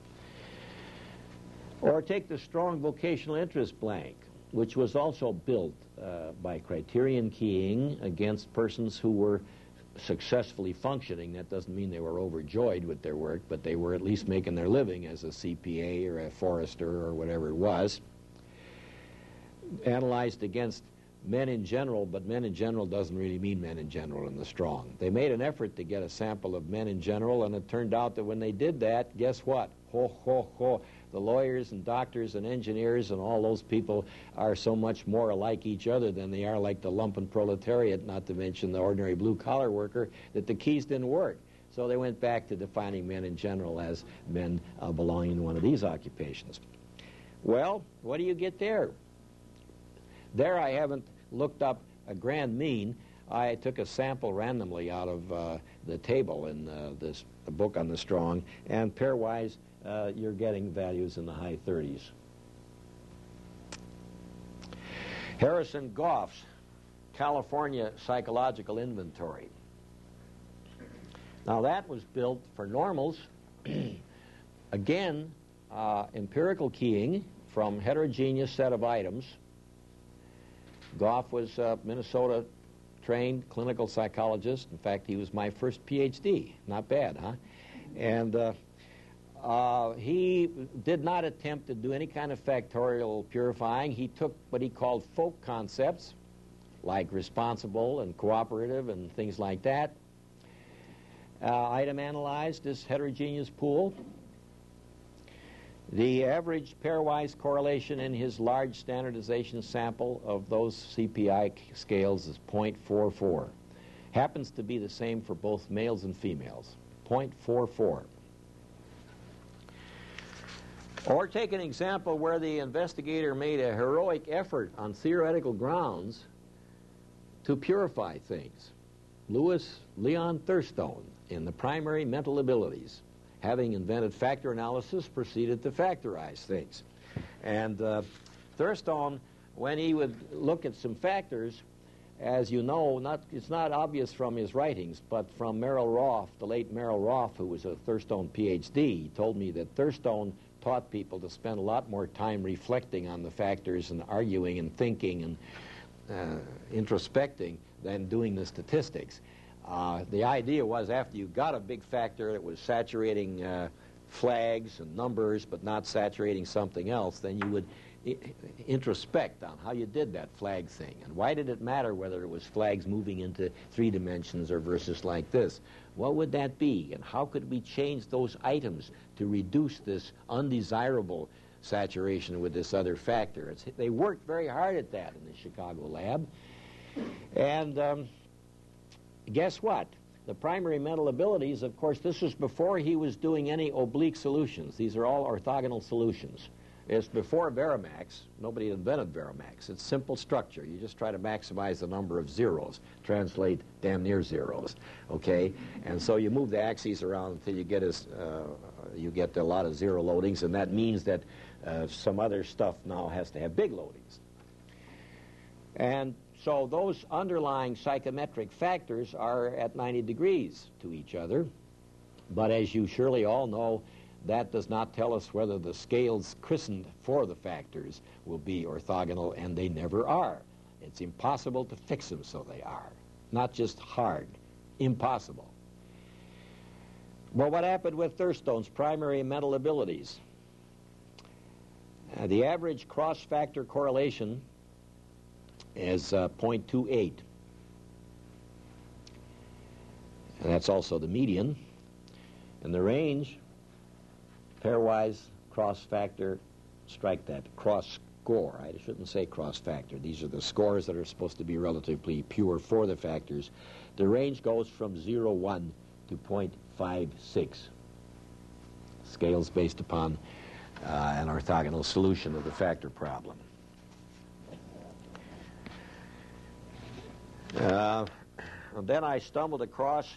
Or take the strong vocational interest blank, which was also built uh, by criterion keying against persons who were successfully functioning. That doesn't mean they were overjoyed with their work, but they were at least making their living as a C P A or a forester or whatever it was. Analyzed against men in general, but men in general doesn't really mean men in general in the strong. They made an effort to get a sample of men in general, and it turned out that when they did that, guess what? Ho, ho, ho. The lawyers and doctors and engineers and all those people are so much more alike each other than they are like the lumpen proletariat, not to mention the ordinary blue-collar worker, that the keys didn't work. So they went back to defining men in general as men uh, belonging to one of these occupations. Well, what do you get there? There I haven't looked up a grand mean. I took a sample randomly out of uh, the table in uh, this the book on the strong, and pairwise uh, you're getting values in the high thirties. Harrison Goff's California Psychological Inventory. Now that was built for normals. Again, uh, empirical keying from heterogeneous set of items. Goff was a Minnesota-trained clinical psychologist. In fact, he was my first P H D. Not bad, huh? And uh, uh, he did not attempt to do any kind of factorial purifying. He took what he called folk concepts, like responsible and cooperative and things like that. Uh, item analyzed this heterogeneous pool. The average pairwise correlation in his large standardization sample of those C P I scales is zero point four four. Happens to be the same for both males and females, zero point four four. Or take an example where the investigator made a heroic effort on theoretical grounds to purify things. Louis Leon Thurstone in The Primary Mental Abilities, having invented factor analysis, proceeded to factorize things. And uh, Thurstone, when he would look at some factors, as you know, not, it's not obvious from his writings, but from Merrill Roth, the late Merrill Roth, who was a Thurstone P H D, he told me that Thurstone taught people to spend a lot more time reflecting on the factors and arguing and thinking and uh, introspecting than doing the statistics. Uh, the idea was after you got a big factor that was saturating uh, flags and numbers but not saturating something else, then you would I introspect on how you did that flag thing. And why did it matter whether it was flags moving into three dimensions or versus like this? What would that be? And how could we change those items to reduce this undesirable saturation with this other factor? It's, they worked very hard at that in the Chicago lab. And um, guess what? The primary mental abilities, of course, this was before he was doing any oblique solutions. These are all orthogonal solutions. It's before Verimax. Nobody invented Verimax. It's simple structure. You just try to maximize the number of zeros, translate damn near zeros, okay? And so you move the axes around until you get, as, uh, you get a lot of zero loadings, and that means that uh, some other stuff now has to have big loadings. And so those underlying psychometric factors are at ninety degrees to each other. But as you surely all know, that does not tell us whether the scales christened for the factors will be orthogonal, and they never are. It's impossible to fix them so they are. Not just hard, impossible. Well, what happened with Thurstone's primary mental abilities? Uh, the average cross-factor correlation is uh, zero point two eight. And that's also the median. And the range, pairwise, cross-factor, strike that, cross-score. I shouldn't say cross-factor. These are the scores that are supposed to be relatively pure for the factors. The range goes from zero point one to zero point five six. Scales based upon uh, an orthogonal solution of the factor problem. Uh, and then I stumbled across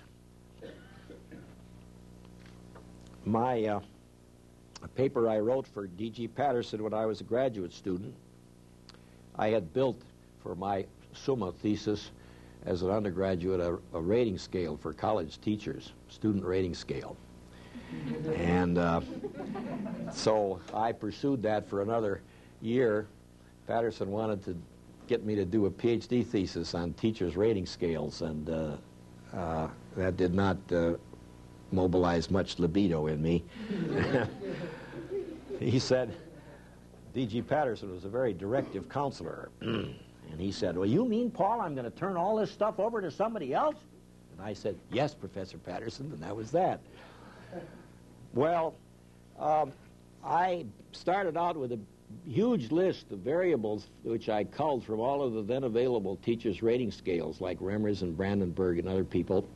my uh, a paper I wrote for D G Patterson when I was a graduate student. I had built for my Summa thesis as an undergraduate a, a rating scale for college teachers, student rating scale. And uh, so I pursued that for another year. Patterson wanted to get me to do a PhD thesis on teachers' rating scales, and uh, uh, that did not uh, mobilize much libido in me. He said, D G Patterson was a very directive counselor. And he said, well, you mean, Paul, I'm going to turn all this stuff over to somebody else? And I said, yes, Professor Patterson, and that was that. Well, um, I started out with a huge list of variables which I culled from all of the then available teachers' rating scales, like Remmers and Brandenburg and other people.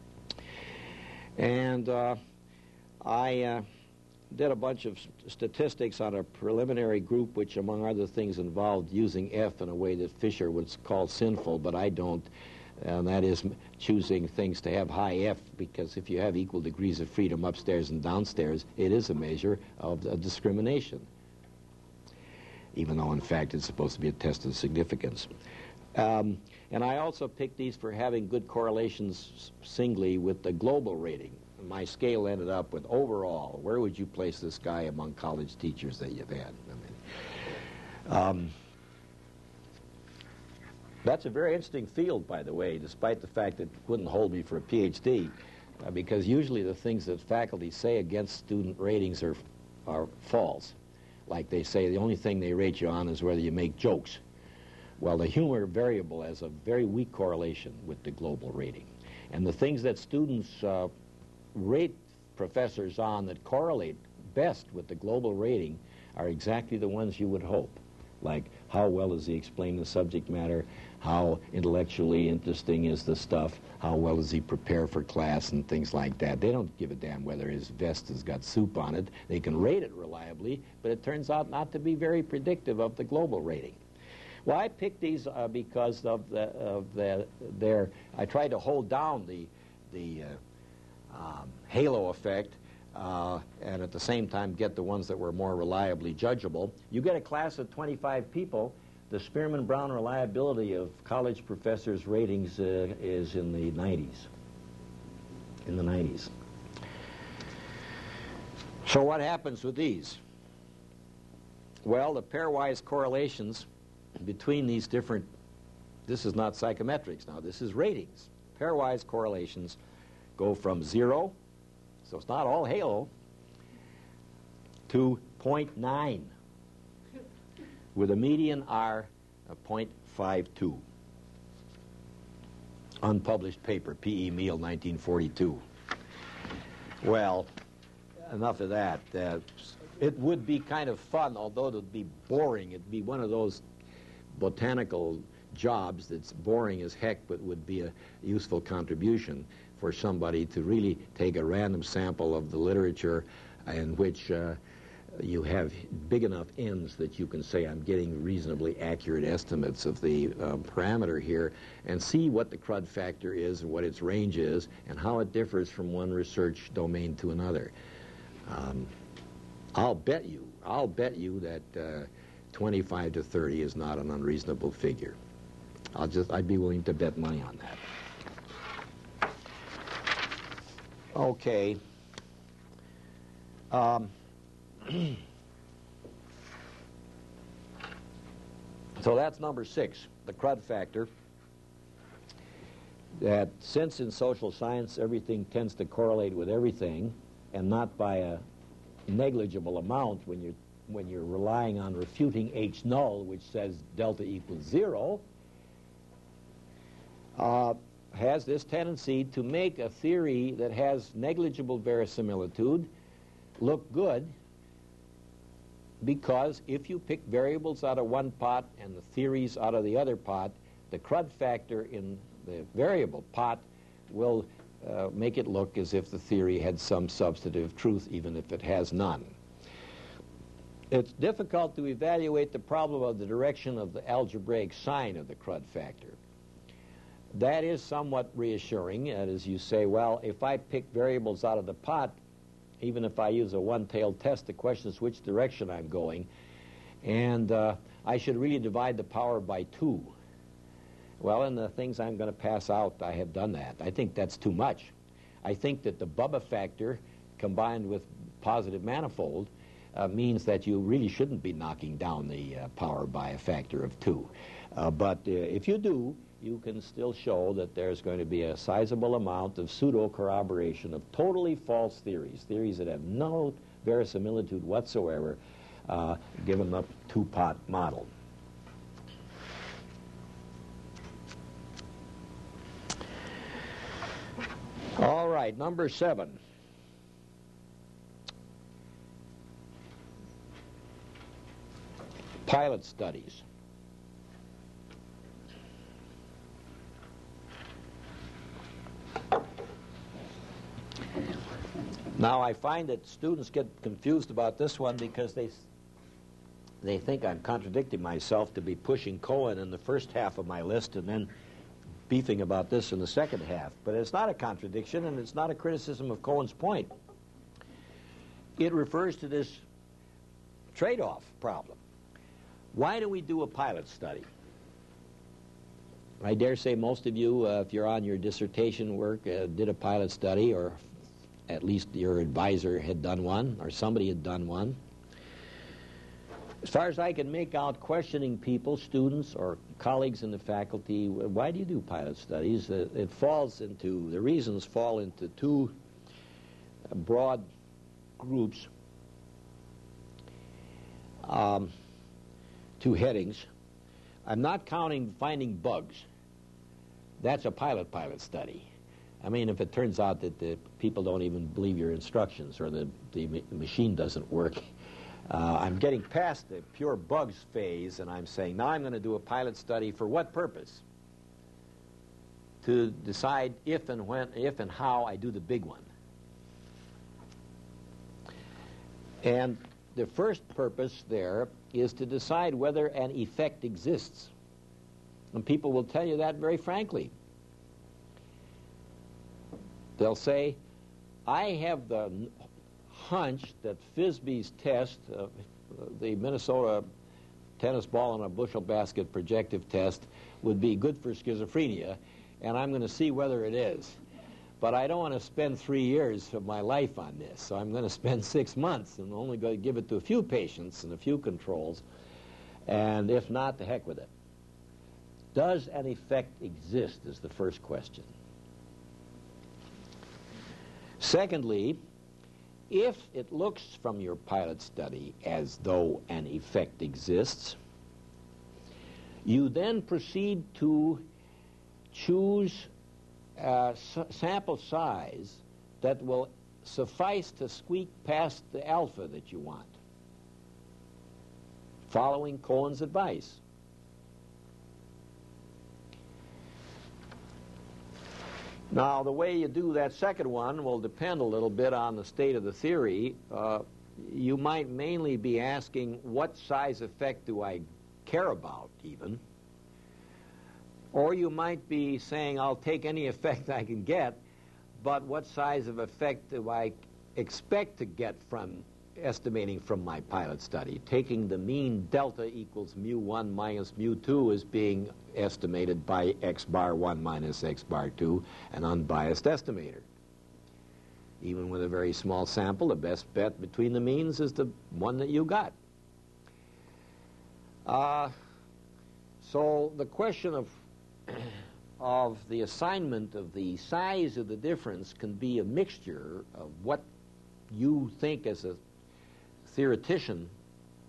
And uh, I uh, did a bunch of st statistics on a preliminary group which, among other things, involved using F in a way that Fisher would call sinful, but I don't. And that is choosing things to have high F, because if you have equal degrees of freedom upstairs and downstairs, it is a measure of, of discrimination, even though, in fact, it's supposed to be a test of significance. Um, and I also picked these for having good correlations singly with the global rating. My scale ended up with overall, where would you place this guy among college teachers that you've had? I mean, um, that's a very interesting field, by the way, despite the fact that it wouldn't hold me for a PhD, uh, because usually the things that faculty say against student ratings are, are false. Like they say the only thing they rate you on is whether you make jokes. Well, the humor variable has a very weak correlation with the global rating. And the things that students uh, rate professors on that correlate best with the global rating are exactly the ones you would hope. Like, how well does he explain the subject matter? How intellectually interesting is the stuff? How well does he prepare for class and things like that? They don't give a damn whether his vest has got soup on it. They can rate it reliably, but it turns out not to be very predictive of the global rating. Well, I picked these uh, because of the of the their. I tried to hold down the the uh, um, halo effect, uh, and at the same time get the ones that were more reliably judgeable. You get a class of twenty-five people. The Spearman-Brown reliability of college professors' ratings uh, is in the nineties. In the nineties. So what happens with these? Well, the pairwise correlations between these different, this is not psychometrics now, this is ratings. Pairwise correlations go from zero, so it's not all halo, to zero point nine, with a median R of zero point five two. Unpublished paper, P E Meal, nineteen forty-two. Well, enough of that. Uh, it would be kind of fun, although it would be boring. It'd be one of those botanical jobs that's boring as heck, but would be a useful contribution for somebody to really take a random sample of the literature in which uh, you have big enough ends that you can say, I'm getting reasonably accurate estimates of the um, parameter here, and see what the crud factor is and what its range is and how it differs from one research domain to another. Um, I'll bet you, I'll bet you that uh, twenty-five to thirty is not an unreasonable figure. I'll just, I'd be willing to bet money on that. Okay. Um, so that's number six, the crud factor. That since in social science everything tends to correlate with everything, and not by a negligible amount when you're when you're relying on refuting H null, which says delta equals zero, uh, has this tendency to make a theory that has negligible verisimilitude look good, because if you pick variables out of one pot and the theories out of the other pot, the crud factor in the variable pot will uh, make it look as if the theory had some substantive truth, even if it has none. It's difficult to evaluate the problem of the direction of the algebraic sign of the crud factor. That is somewhat reassuring, and as you say, well, if I pick variables out of the pot, even if I use a one-tailed test, the question is which direction I'm going, and uh, I should really divide the power by two. Well, in the things I'm going to pass out, I have done that. I think that's too much. I think that the Bubba factor combined with positive manifold uh, means that you really shouldn't be knocking down the uh, power by a factor of two. Uh, but uh, if you do, you can still show that there's going to be a sizable amount of pseudo-corroboration of totally false theories, theories that have no verisimilitude whatsoever, uh, given the two-pot model. All right, number seven. Pilot studies. Now, I find that students get confused about this one because they they think I'm contradicting myself to be pushing Cohen in the first half of my list and then beefing about this in the second half. But it's not a contradiction, and it's not a criticism of Cohen's point. It refers to this trade-off problem. Why do we do a pilot study? I dare say most of you, uh, if you're on your dissertation work, uh, did a pilot study, or at least your advisor had done one, or somebody had done one. As far as I can make out, questioning people, students or colleagues in the faculty, why do you do pilot studies? Uh, it falls into, the reasons fall into two broad groups, um, two headings. I'm not counting finding bugs. That's a pilot pilot study. I mean, if it turns out that the people don't even believe your instructions or the, the machine doesn't work, uh, I'm getting past the pure bugs phase, and I'm saying, now I'm going to do a pilot study for what purpose? To decide if and when, if and how I do the big one. And the first purpose there is to decide whether an effect exists. And people will tell you that very frankly. They'll say, I have the hunch that Fisby's test, uh, the Minnesota tennis ball in a bushel basket projective test, would be good for schizophrenia, and I'm going to see whether it is. But I don't want to spend three years of my life on this, so I'm going to spend six months and only going to give it to a few patients and a few controls, and if not, the heck with it. Does an effect exist is the first question. Secondly, if it looks from your pilot study as though an effect exists, you then proceed to choose a sample size that will suffice to squeak past the alpha that you want, following Cohen's advice. Now, the way you do that second one will depend a little bit on the state of the theory. Uh, you might mainly be asking, what size effect do I care about, even? Or you might be saying, I'll take any effect I can get, but what size of effect do I expect to get from estimating from my pilot study? Taking the mean delta equals mu one minus mu two as being estimated by x bar one minus x bar two, an unbiased estimator. Even with a very small sample, the best bet between the means is the one that you got. Uh, so the question of of the assignment of the size of the difference can be a mixture of what you think as a theoretician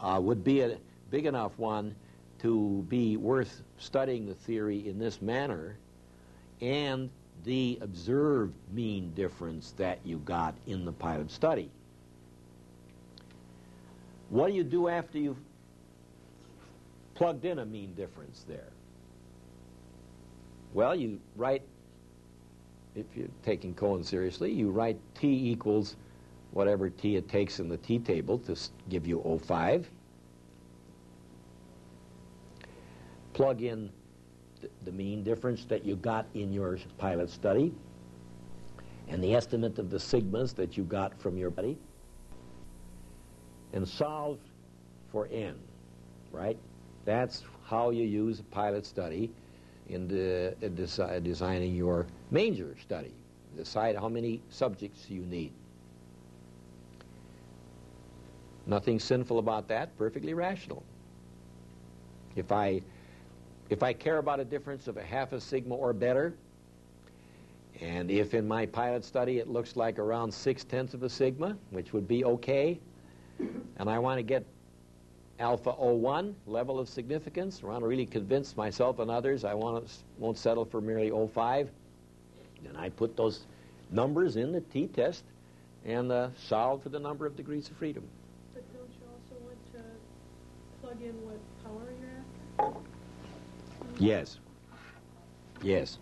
uh, would be a big enough one to be worth studying the theory in this manner, and the observed mean difference that you got in the pilot study. What do you do after you've plugged in a mean difference there? Well, you write, if you're taking Cohen seriously, you write t equals whatever t it takes in the t-table to give you zero point five. Plug in th the mean difference that you got in your pilot study and the estimate of the sigmas that you got from your study, and solve for n, right? That's how you use a pilot study in the, uh, desi designing your major study. Decide how many subjects you need. Nothing sinful about that, perfectly rational. If I, if I care about a difference of a half a sigma or better, and if in my pilot study it looks like around six-tenths of a sigma, which would be okay, and I want to get alpha zero point one, level of significance, I want to really convince myself and others I want to, won't settle for merely zero point five, then I put those numbers in the t-test and uh, solve for the number of degrees of freedom. But don't you also want to plug in what power you're after? Yes. Yes.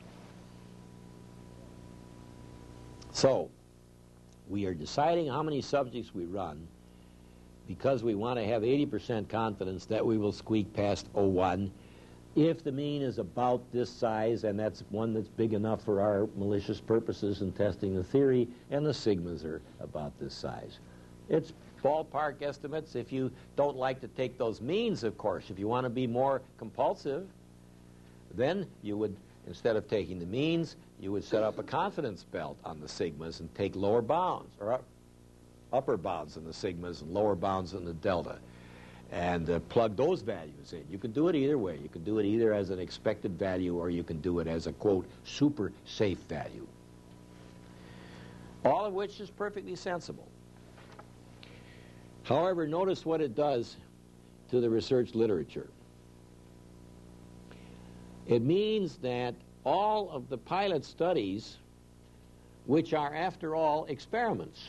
So, we are deciding how many subjects we run because we want to have eighty percent confidence that we will squeak past zero point one if the mean is about this size, and that's one that's big enough for our malicious purposes in testing the theory, and the sigmas are about this size. It's ballpark estimates. If you don't like to take those means, of course, if you want to be more compulsive, then you would, instead of taking the means, you would set up a confidence belt on the sigmas and take lower bounds, or up, upper bounds in the sigmas and lower bounds in the delta, and uh, plug those values in. You can do it either way. You can do it either as an expected value, or you can do it as a, quote, super safe value. All of which is perfectly sensible. However, notice what it does to the research literature. It means that all of the pilot studies, which are, after all, experiments,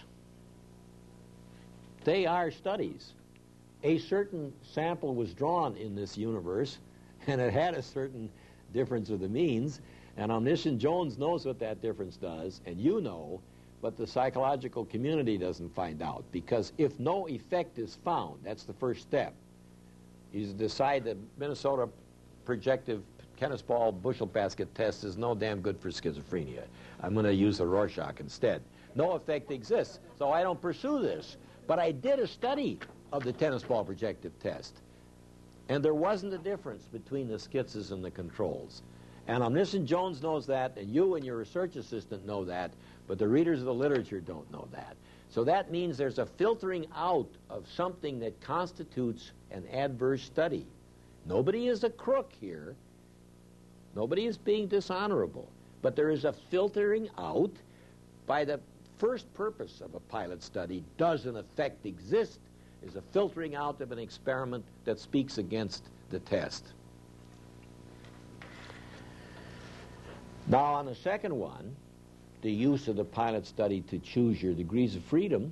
they are studies. A certain sample was drawn in this universe, and it had a certain difference of the means, and Omniscient Jones knows what that difference does, and you know, but the psychological community doesn't find out, because if no effect is found, that's the first step. You decide that Minnesota projective tennis ball bushel basket test is no damn good for schizophrenia. I'm going to use a Rorschach instead. No effect exists, so I don't pursue this. But I did a study of the tennis ball projective test, and there wasn't a difference between the schizzes and the controls. And Omniscient Jones knows that, and you and your research assistant know that, but the readers of the literature don't know that. So that means there's a filtering out of something that constitutes an adverse study. Nobody is a crook here. Nobody is being dishonorable. But there is a filtering out by the first purpose of a pilot study. Does an effect exist? Is a filtering out of an experiment that speaks against the test. Now, on the second one, the use of the pilot study to choose your degrees of freedom,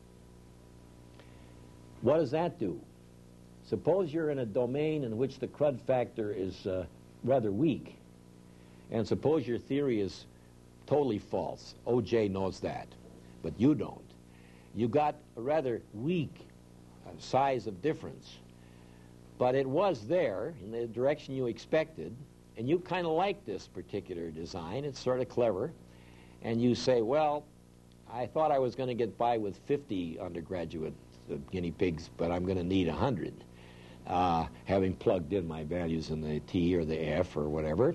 what does that do? Suppose you're in a domain in which the crud factor is uh, rather weak, and suppose your theory is totally false. O J knows that, but you don't. You got a rather weak uh, size of difference, but it was there in the direction you expected, and you kind of like this particular design. It's sort of clever, and you say, well, I thought I was going to get by with fifty undergraduate uh, guinea pigs, but I'm going to need one hundred, uh, having plugged in my values in the T or the F or whatever.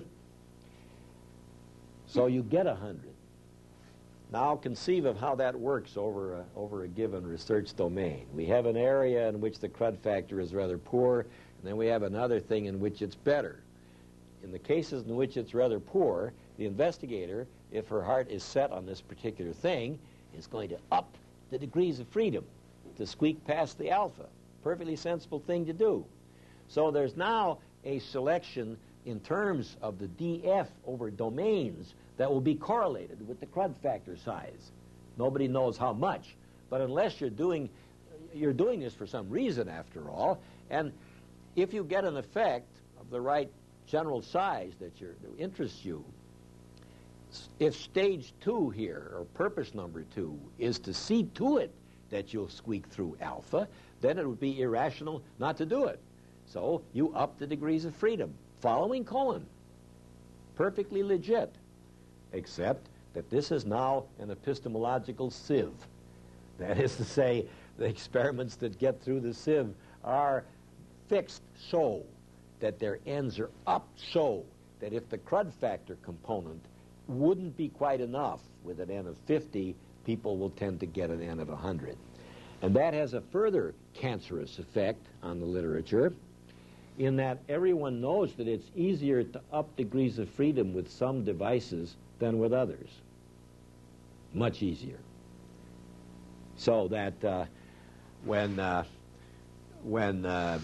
So you get one hundred. Now conceive of how that works over a, over a given research domain. We have an area in which the crud factor is rather poor, and then we have another thing in which it's better. In the cases in which it's rather poor, the investigator, if her heart is set on this particular thing, is going to up the degrees of freedom to squeak past the alpha. perfectly sensible thing to do. So there's now a selection in terms of the D F over domains that will be correlated with the crud factor size. Nobody knows how much, but unless you're doing, you're doing this for some reason after all, and if you get an effect of the right general size that, you're, that interests you, if stage two here, or purpose number two, is to see to it that you'll squeak through alpha, then it would be irrational not to do it. So you up the degrees of freedom, following Cohen. Perfectly legit, except that this is now an epistemological sieve. That is to say, the experiments that get through the sieve are fixed so that their ends are up so that if the crud factor component wouldn't be quite enough with an N of fifty, people will tend to get an N of one hundred. And that has a further cancerous effect on the literature in that everyone knows that it's easier to up degrees of freedom with some devices than with others. Much easier. So that uh, when, uh, when uh,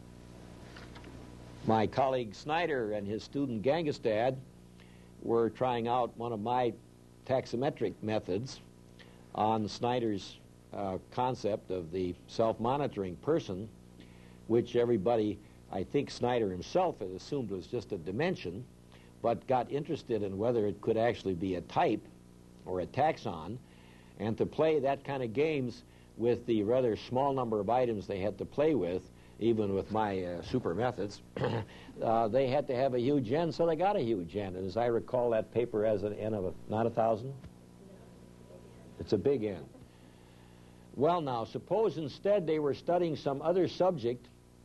my colleague Snyder and his student Gangestad were trying out one of my taximetric methods on Snyder's uh, concept of the self-monitoring person, which everybody, I think Snyder himself had assumed was just a dimension, but got interested in whether it could actually be a type or a taxon, and to play that kind of games with the rather small number of items they had to play with, even with my uh, super methods, uh, they had to have a huge N, so they got a huge N. And as I recall, that paper has an N of a, not a thousand? It's a big N. Well, now, suppose instead they were studying some other subject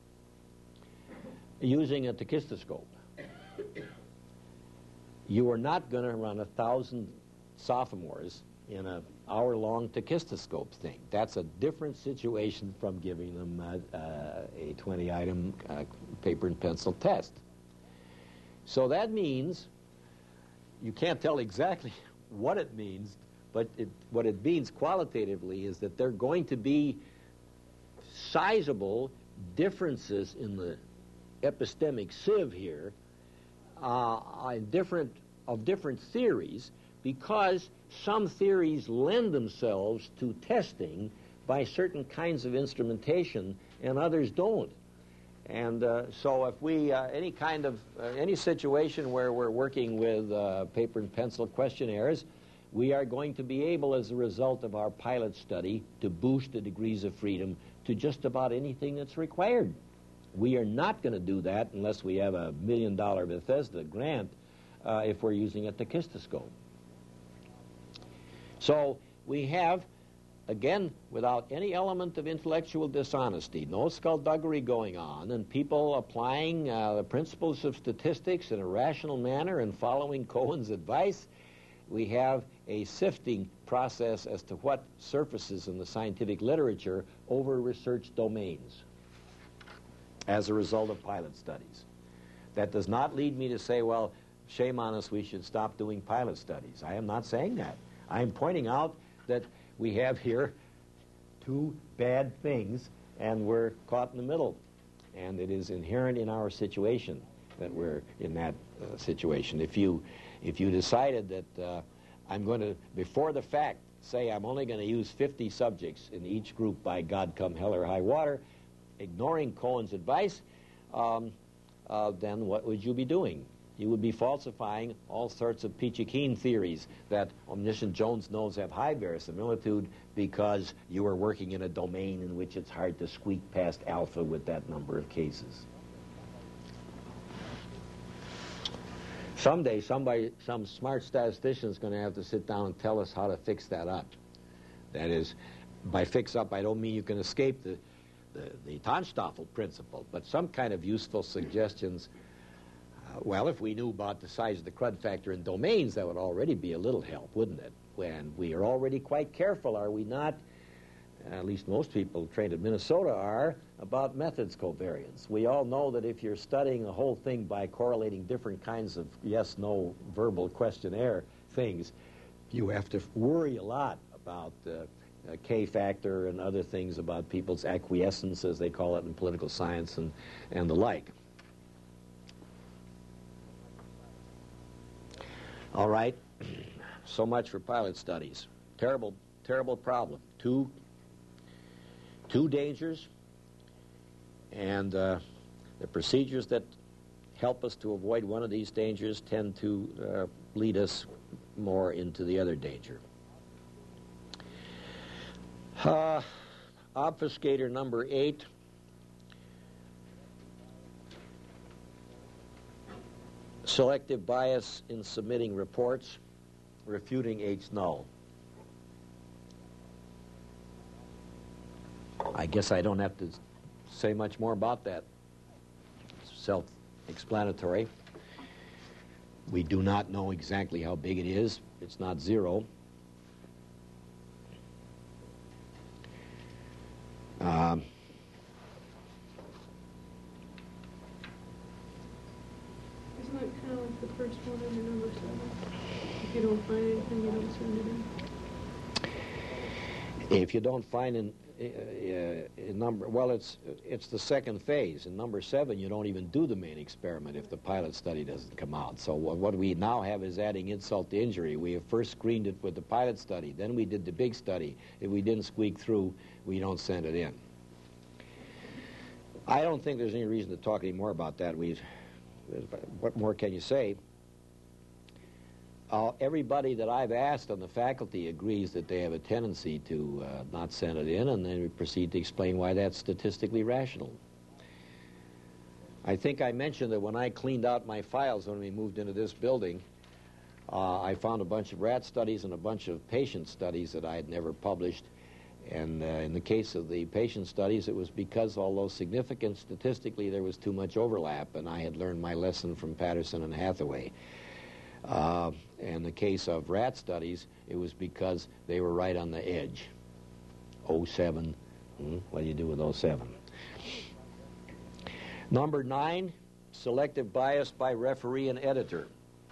using a tachistoscope. You are not going to run a thousand sophomores in an hour-long tachistoscope thing. That's a different situation from giving them uh, uh, a twenty-item uh, paper and pencil test. So that means, you can't tell exactly what it means, but it, what it means qualitatively is that there are going to be sizable differences in the epistemic sieve here, uh, different, of different theories, because some theories lend themselves to testing by certain kinds of instrumentation and others don't. And uh, so if we, uh, any kind of, uh, any situation where we're working with uh, paper and pencil questionnaires, we are going to be able, as a result of our pilot study, to boost the degrees of freedom to just about anything that's required. We are not going to do that unless we have a million dollar Bethesda grant uh, if we're using a tachistoscope. So we have, again, without any element of intellectual dishonesty, no skullduggery going on, and people applying uh, the principles of statistics in a rational manner and following Cohen's advice, we have a sifting process as to what surfaces in the scientific literature over research domains as a result of pilot studies. That does not lead me to say, well, shame on us, we should stop doing pilot studies. I am not saying that. I am pointing out that we have here two bad things, and we're caught in the middle. And it is inherent in our situation that we're in that uh, situation. If you, if you decided that uh, I'm going to, before the fact, say I'm only going to use fifty subjects in each group by God come hell or high water, ignoring Cohen's advice, um, uh, then what would you be doing? You would be falsifying all sorts of peachy keen theories that omniscient Jones knows have high verisimilitude because you are working in a domain in which it's hard to squeak past alpha with that number of cases. Someday, somebody, some smart statistician is going to have to sit down and tell us how to fix that up. That is, by fix up, I don't mean you can escape the, the, the Tonstoffel principle, but some kind of useful suggestions. Uh, well, if we knew about the size of the crud factor in domains, that would already be a little help, wouldn't it? And we are already quite careful, are we not? At least most people trained at Minnesota are, about methods covariance. We all know that if you're studying the whole thing by correlating different kinds of yes-no verbal questionnaire things, you have to worry a lot about uh, uh, K factor and other things about people's acquiescence, as they call it in political science, and, and the like. All right, so much for pilot studies. Terrible, terrible problem. Two, two dangers, and uh, the procedures that help us to avoid one of these dangers tend to uh, lead us more into the other danger. Uh, obfuscator number eight. Selective bias in submitting reports, refuting H null. I guess I don't have to say much more about that. It's self-explanatory. We do not know exactly how big it is. It's not zero. Um, Isn't that kind of like the first one in your number seven? If you don't find anything, you don't send it in. If you don't find in, uh, in number, well, it's it's the second phase. In number seven, you don't even do the main experiment if the pilot study doesn't come out. So what, what we now have is adding insult to injury. We have first screened it with the pilot study, then we did the big study. If we didn't squeak through, we don't send it in. I don't think there's any reason to talk any more about that. We've, what more can you say? Uh, everybody that I've asked on the faculty agrees that they have a tendency to uh, not send it in, and then we proceed to explain why that's statistically rational. I think I mentioned that when I cleaned out my files when we moved into this building, uh, I found a bunch of rat studies and a bunch of patient studies that I had never published. And uh, in the case of the patient studies, it was because, although significant statistically, there was too much overlap, and I had learned my lesson from Patterson and Hathaway. Uh, in the case of rat studies, it was because they were right on the edge. oh seven, hmm, what do you do with oh seven? Number nine, selective bias by referee and editor.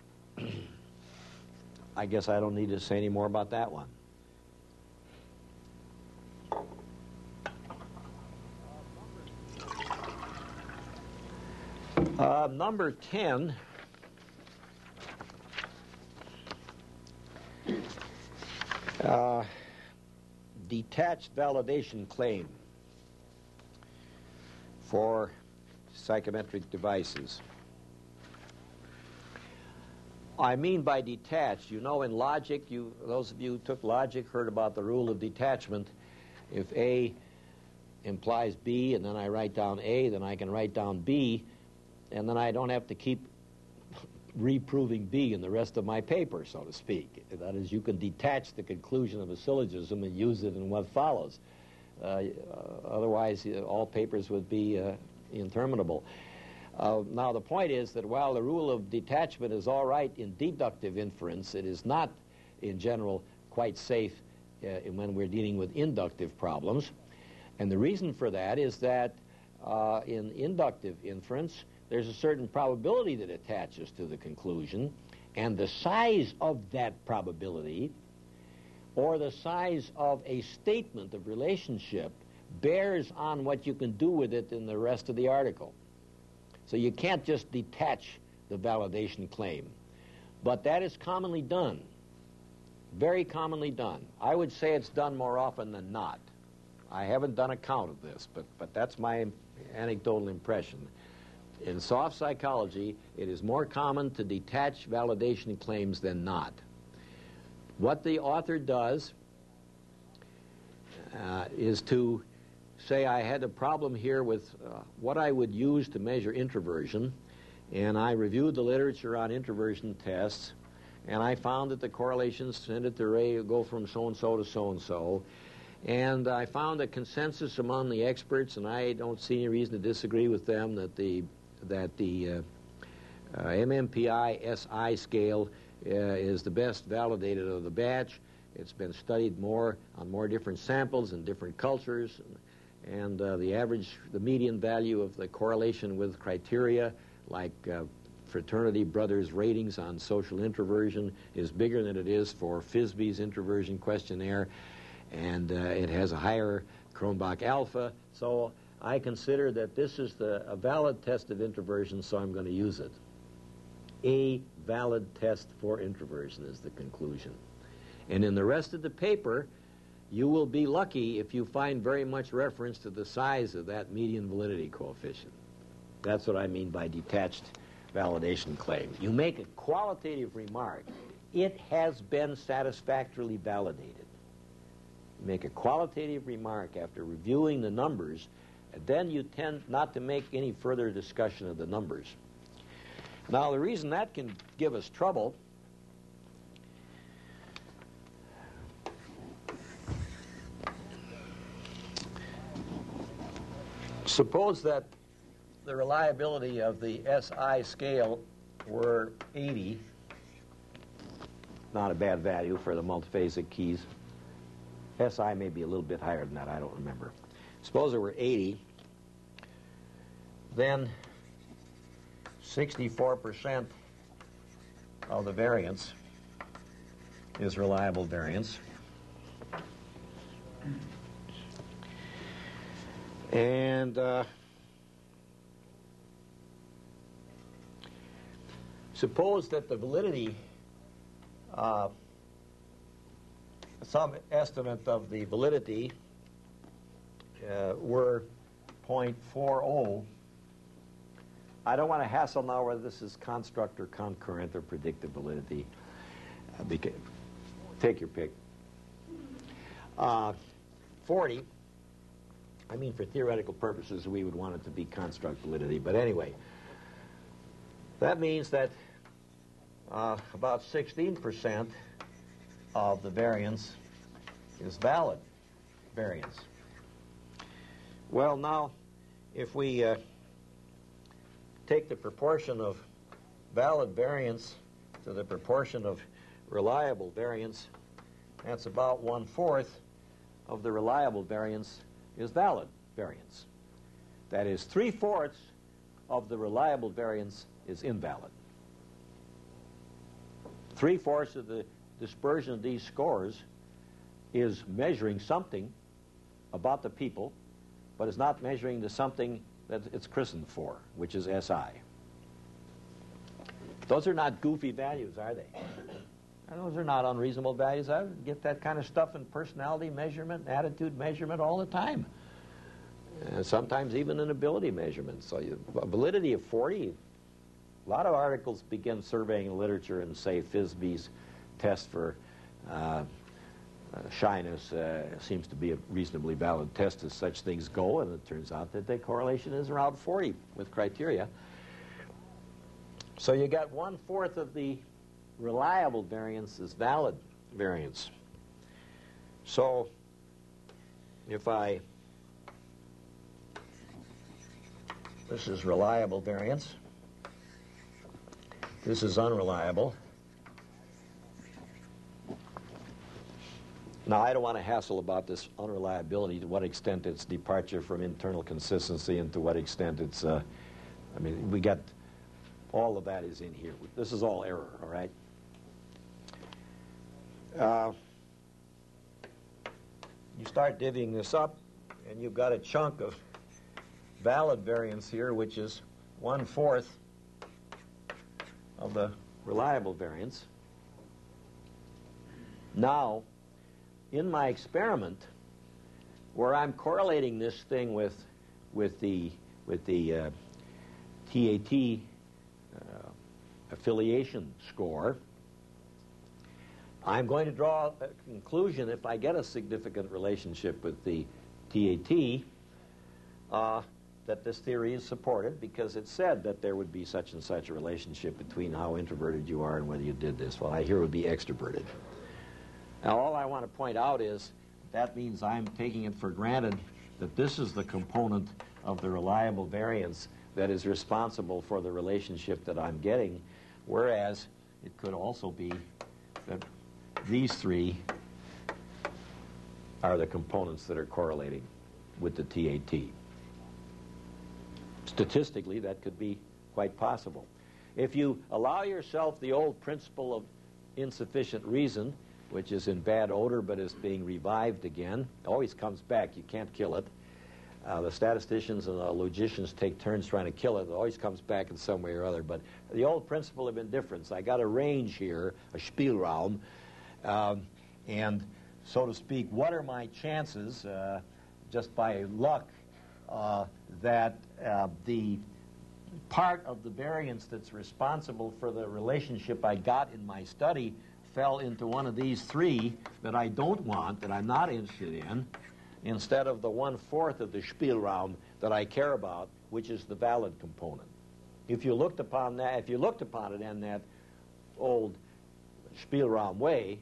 I guess I don't need to say any more about that one. Uh, number ten, uh, detached validation claim for psychometric devices. I mean by detached, you know in logic, you, those of you who took logic heard about the rule of detachment. If A implies B and then I write down A, then I can write down B, and then I don't have to keep reproving B in the rest of my paper, so to speak. That is, you can detach the conclusion of a syllogism and use it in what follows. Uh, otherwise, uh, all papers would be uh, interminable. Uh, now, the point is that while the rule of detachment is all right in deductive inference, it is not, in general, quite safe uh, when we're dealing with inductive problems. And the reason for that is that uh, in inductive inference, there's a certain probability that attaches to the conclusion, and the size of that probability, or the size of a statement of relationship, bears on what you can do with it in the rest of the article. So you can't just detach the validation claim. But that is commonly done, very commonly done. I would say it's done more often than not. I haven't done a count of this, but, but that's my anecdotal impression. In soft psychology, it is more common to detach validation claims than not. What the author does uh, is to say, I had a problem here with uh, what I would use to measure introversion, and I reviewed the literature on introversion tests, and I found that the correlations tended to ray go from so-and-so to so-and-so, and I found a consensus among the experts, and I don't see any reason to disagree with them, that the that the uh, uh, M M P I S I scale uh, is the best validated of the batch. It's been studied more on more different samples and different cultures, and, and uh, the average, the median value of the correlation with criteria like uh, fraternity brothers' ratings on social introversion is bigger than it is for F I S B's introversion questionnaire. and uh, it has a higher Cronbach alpha, so I consider that this is the, a valid test of introversion, so I'm going to use it. A valid test for introversion is the conclusion. And in the rest of the paper, you will be lucky if you find very much reference to the size of that median validity coefficient. That's what I mean by detached validation claim. You make a qualitative remark. It has been satisfactorily validated. You make a qualitative remark after reviewing the numbers, and then you tend not to make any further discussion of the numbers. Now, the reason that can give us trouble suppose that the reliability of the S I scale were eighty, not a bad value for the multiphasic keys. S I may be a little bit higher than that, I don't remember. Suppose it were eighty, then sixty-four percent of the variance is reliable variance. And uh, suppose that the validity, uh, some estimate of the validity uh, were zero point four zero. I don't want to hassle now whether this is construct or concurrent or predictive validity. Uh, because, take your pick. Uh, forty. I mean, for theoretical purposes, we would want it to be construct validity. But anyway, that means that uh, about sixteen percent of the variance is valid variance. Well, now, if we uh, take the proportion of valid variance to the proportion of reliable variance, that's about one-fourth of the reliable variance is valid variance. That is, three-fourths of the reliable variance is invalid. Three-fourths of the dispersion of these scores is measuring something about the people, but is not measuring the something that it's christened for, which is S I. Those are not goofy values, are they? And those are not unreasonable values. I get that kind of stuff in personality measurement, attitude measurement all the time. And sometimes even in ability measurement. So you, a validity of forty, a lot of articles begin surveying the literature and say F I S B's test for uh, uh, shyness uh, seems to be a reasonably valid test as such things go, and it turns out that the correlation is around forty with criteria. So you got one-fourth of the reliable variance is valid variance. So if I, this is reliable variance, this is unreliable. Now, I don't want to hassle about this unreliability, to what extent it's departure from internal consistency and to what extent it's, uh, I mean, we got, all of that is in here. This is all error, all right? Uh, you start divvying this up, and you've got a chunk of valid variance here, which is one-fourth of the reliable variance. Now, in my experiment, where I'm correlating this thing with with the with the uh, T A T uh, affiliation score, I'm going to draw a conclusion if I get a significant relationship with the T A T uh, that this theory is supported, because it said that there would be such and such a relationship between how introverted you are and whether you did this. Well, I here would be extroverted. Now, all I want to point out is that means I'm taking it for granted that this is the component of the reliable variance that is responsible for the relationship that I'm getting, whereas it could also be that these three are the components that are correlating with the T A T. Statistically, that could be quite possible. If you allow yourself the old principle of insufficient reason, which is in bad odor but is being revived again. It always comes back. You can't kill it. Uh, the statisticians and the logicians take turns trying to kill it. It always comes back in some way or other. But the old principle of indifference, I got a range here, a Spielraum, um, and so to speak, what are my chances, uh, just by luck, uh, that uh, the part of the variance that's responsible for the relationship I got in my study fell into one of these three that I don't want, that I'm not interested in, instead of the one-fourth of the Spielraum that I care about, which is the valid component. If you looked upon that, if you looked upon it in that old Spielraum way,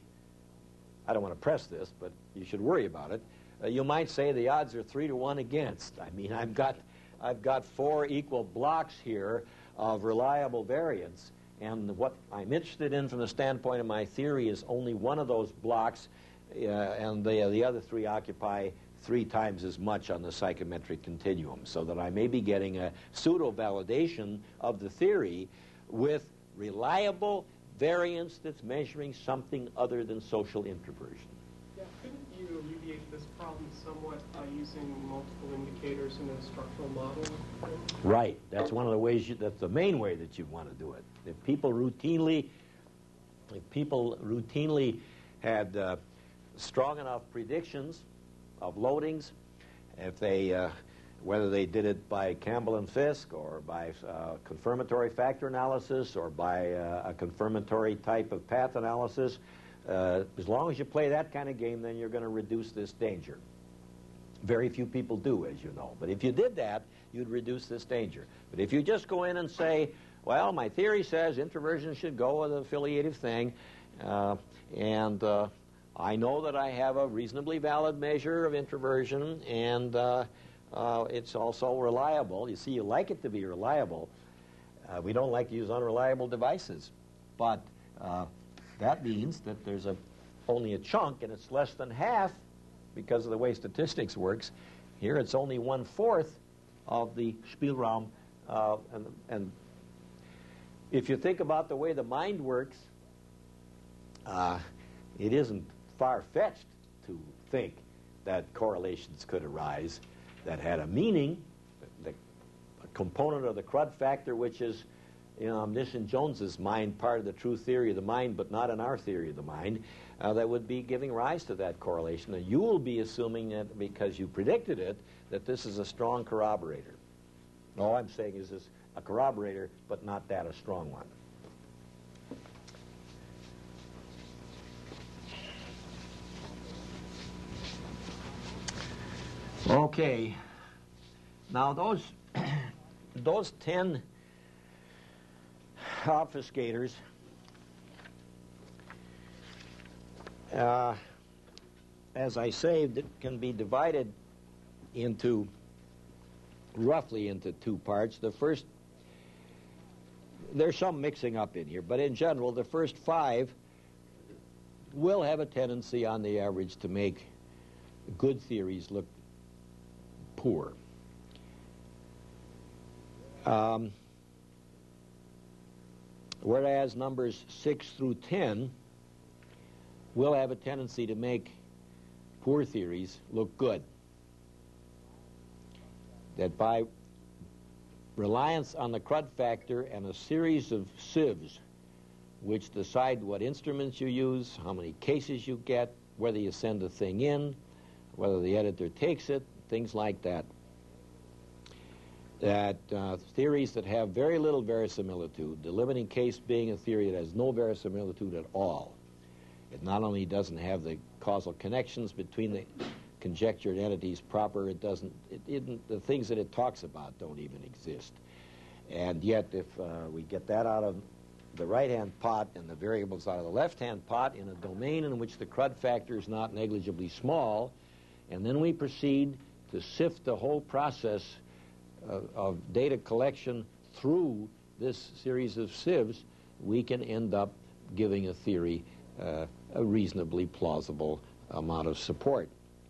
I don't want to press this, but you should worry about it, uh, you might say the odds are three to one against. I mean, I've got, I've got four equal blocks here of reliable variance, and what I'm interested in from the standpoint of my theory is only one of those blocks, uh, and the, uh, the other three occupy three times as much on the psychometric continuum, so that I may be getting a pseudo-validation of the theory with reliable variance that's measuring something other than social introversion. Yeah, couldn't you alleviate this problem somewhat by using multiple indicators in a structural model? Right. That's one of the ways, you, that's the main way that you want to do it. If people routinely, if people routinely had uh, strong enough predictions of loadings, if they, uh, whether they did it by Campbell and Fisk or by uh, confirmatory factor analysis or by uh, a confirmatory type of path analysis, uh, as long as you play that kind of game, then you're going to reduce this danger. Very few people do, as you know. But if you did that, you'd reduce this danger. But if you just go in and say, well, my theory says introversion should go with an affiliative thing, uh, and uh, I know that I have a reasonably valid measure of introversion, and uh, uh, it's also reliable. You see, you like it to be reliable. Uh, we don't like to use unreliable devices. But uh, that means that there's a, only a chunk, and it's less than half because of the way statistics works. Here it's only one-fourth of the Spielraum. Uh, and, and if you think about the way the mind works, uh, it isn't far-fetched to think that correlations could arise that had a meaning, the, a component of the crud factor, which is in Omniscient Jones's mind part of the true theory of the mind, but not in our theory of the mind, uh, that would be giving rise to that correlation. And you will be assuming that because you predicted it, that this is a strong corroborator. All I'm saying is this a corroborator, but not that a strong one. Okay, now those those ten obfuscators uh, as I say, it can be divided into roughly into two parts. The first, there's some mixing up in here, but in general the first five will have a tendency on the average to make good theories look poor. Um, whereas numbers six through ten will have a tendency to make poor theories look good. That by reliance on the crud factor and a series of sieves which decide what instruments you use, how many cases you get, whether you send a thing in, whether the editor takes it, things like that. That uh, theories that have very little verisimilitude, the limiting case being a theory that has no verisimilitude at all. It not only doesn't have the causal connections between the conjectured entities proper, it doesn't, it, it, the things that it talks about don't even exist. And yet, if uh, we get that out of the right-hand pot and the variables out of the left-hand pot in a domain in which the crud factor is not negligibly small, and then we proceed to sift the whole process uh, of data collection through this series of sieves, we can end up giving a theory uh, a reasonably plausible amount of support.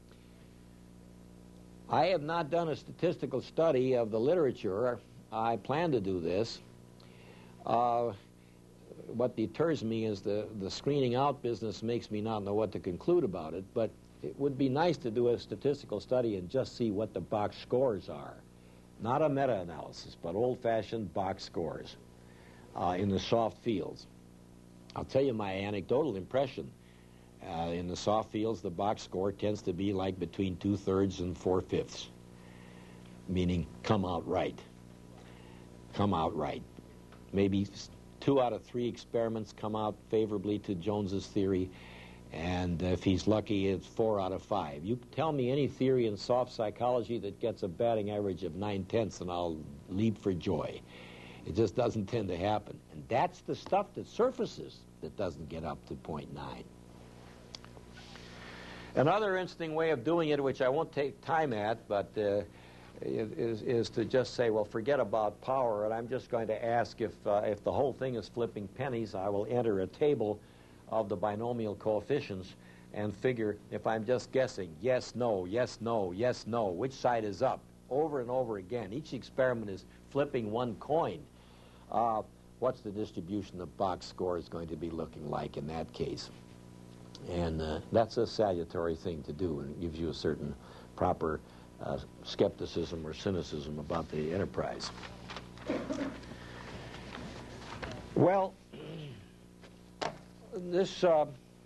I have not done a statistical study of the literature. I plan to do this. Uh, what deters me is the, the screening out business makes me not know what to conclude about it, but it would be nice to do a statistical study and just see what the box scores are. Not a meta-analysis, but old-fashioned box scores uh, in the soft fields. I'll tell you my anecdotal impression. Uh, in the soft fields, the box score tends to be like between two-thirds and four-fifths, meaning come out right. Come out right. Maybe two out of three experiments come out favorably to Jones's theory, and if he's lucky, it's four out of five. You tell me any theory in soft psychology that gets a batting average of nine-tenths, and I'll leap for joy. It just doesn't tend to happen. And that's the stuff that surfaces that doesn't get up to point nine. Another interesting way of doing it, which I won't take time at, but uh, is, is to just say, well, forget about power, and I'm just going to ask if, uh, if the whole thing is flipping pennies, I will enter a table of the binomial coefficients and figure if I'm just guessing, yes, no, yes, no, yes, no, which side is up, over and over again. Each experiment is flipping one coin. Uh, what's the distribution of box score is going to be looking like in that case? And uh, that's a salutary thing to do, and it gives you a certain proper uh, skepticism or cynicism about the enterprise. Well, this uh,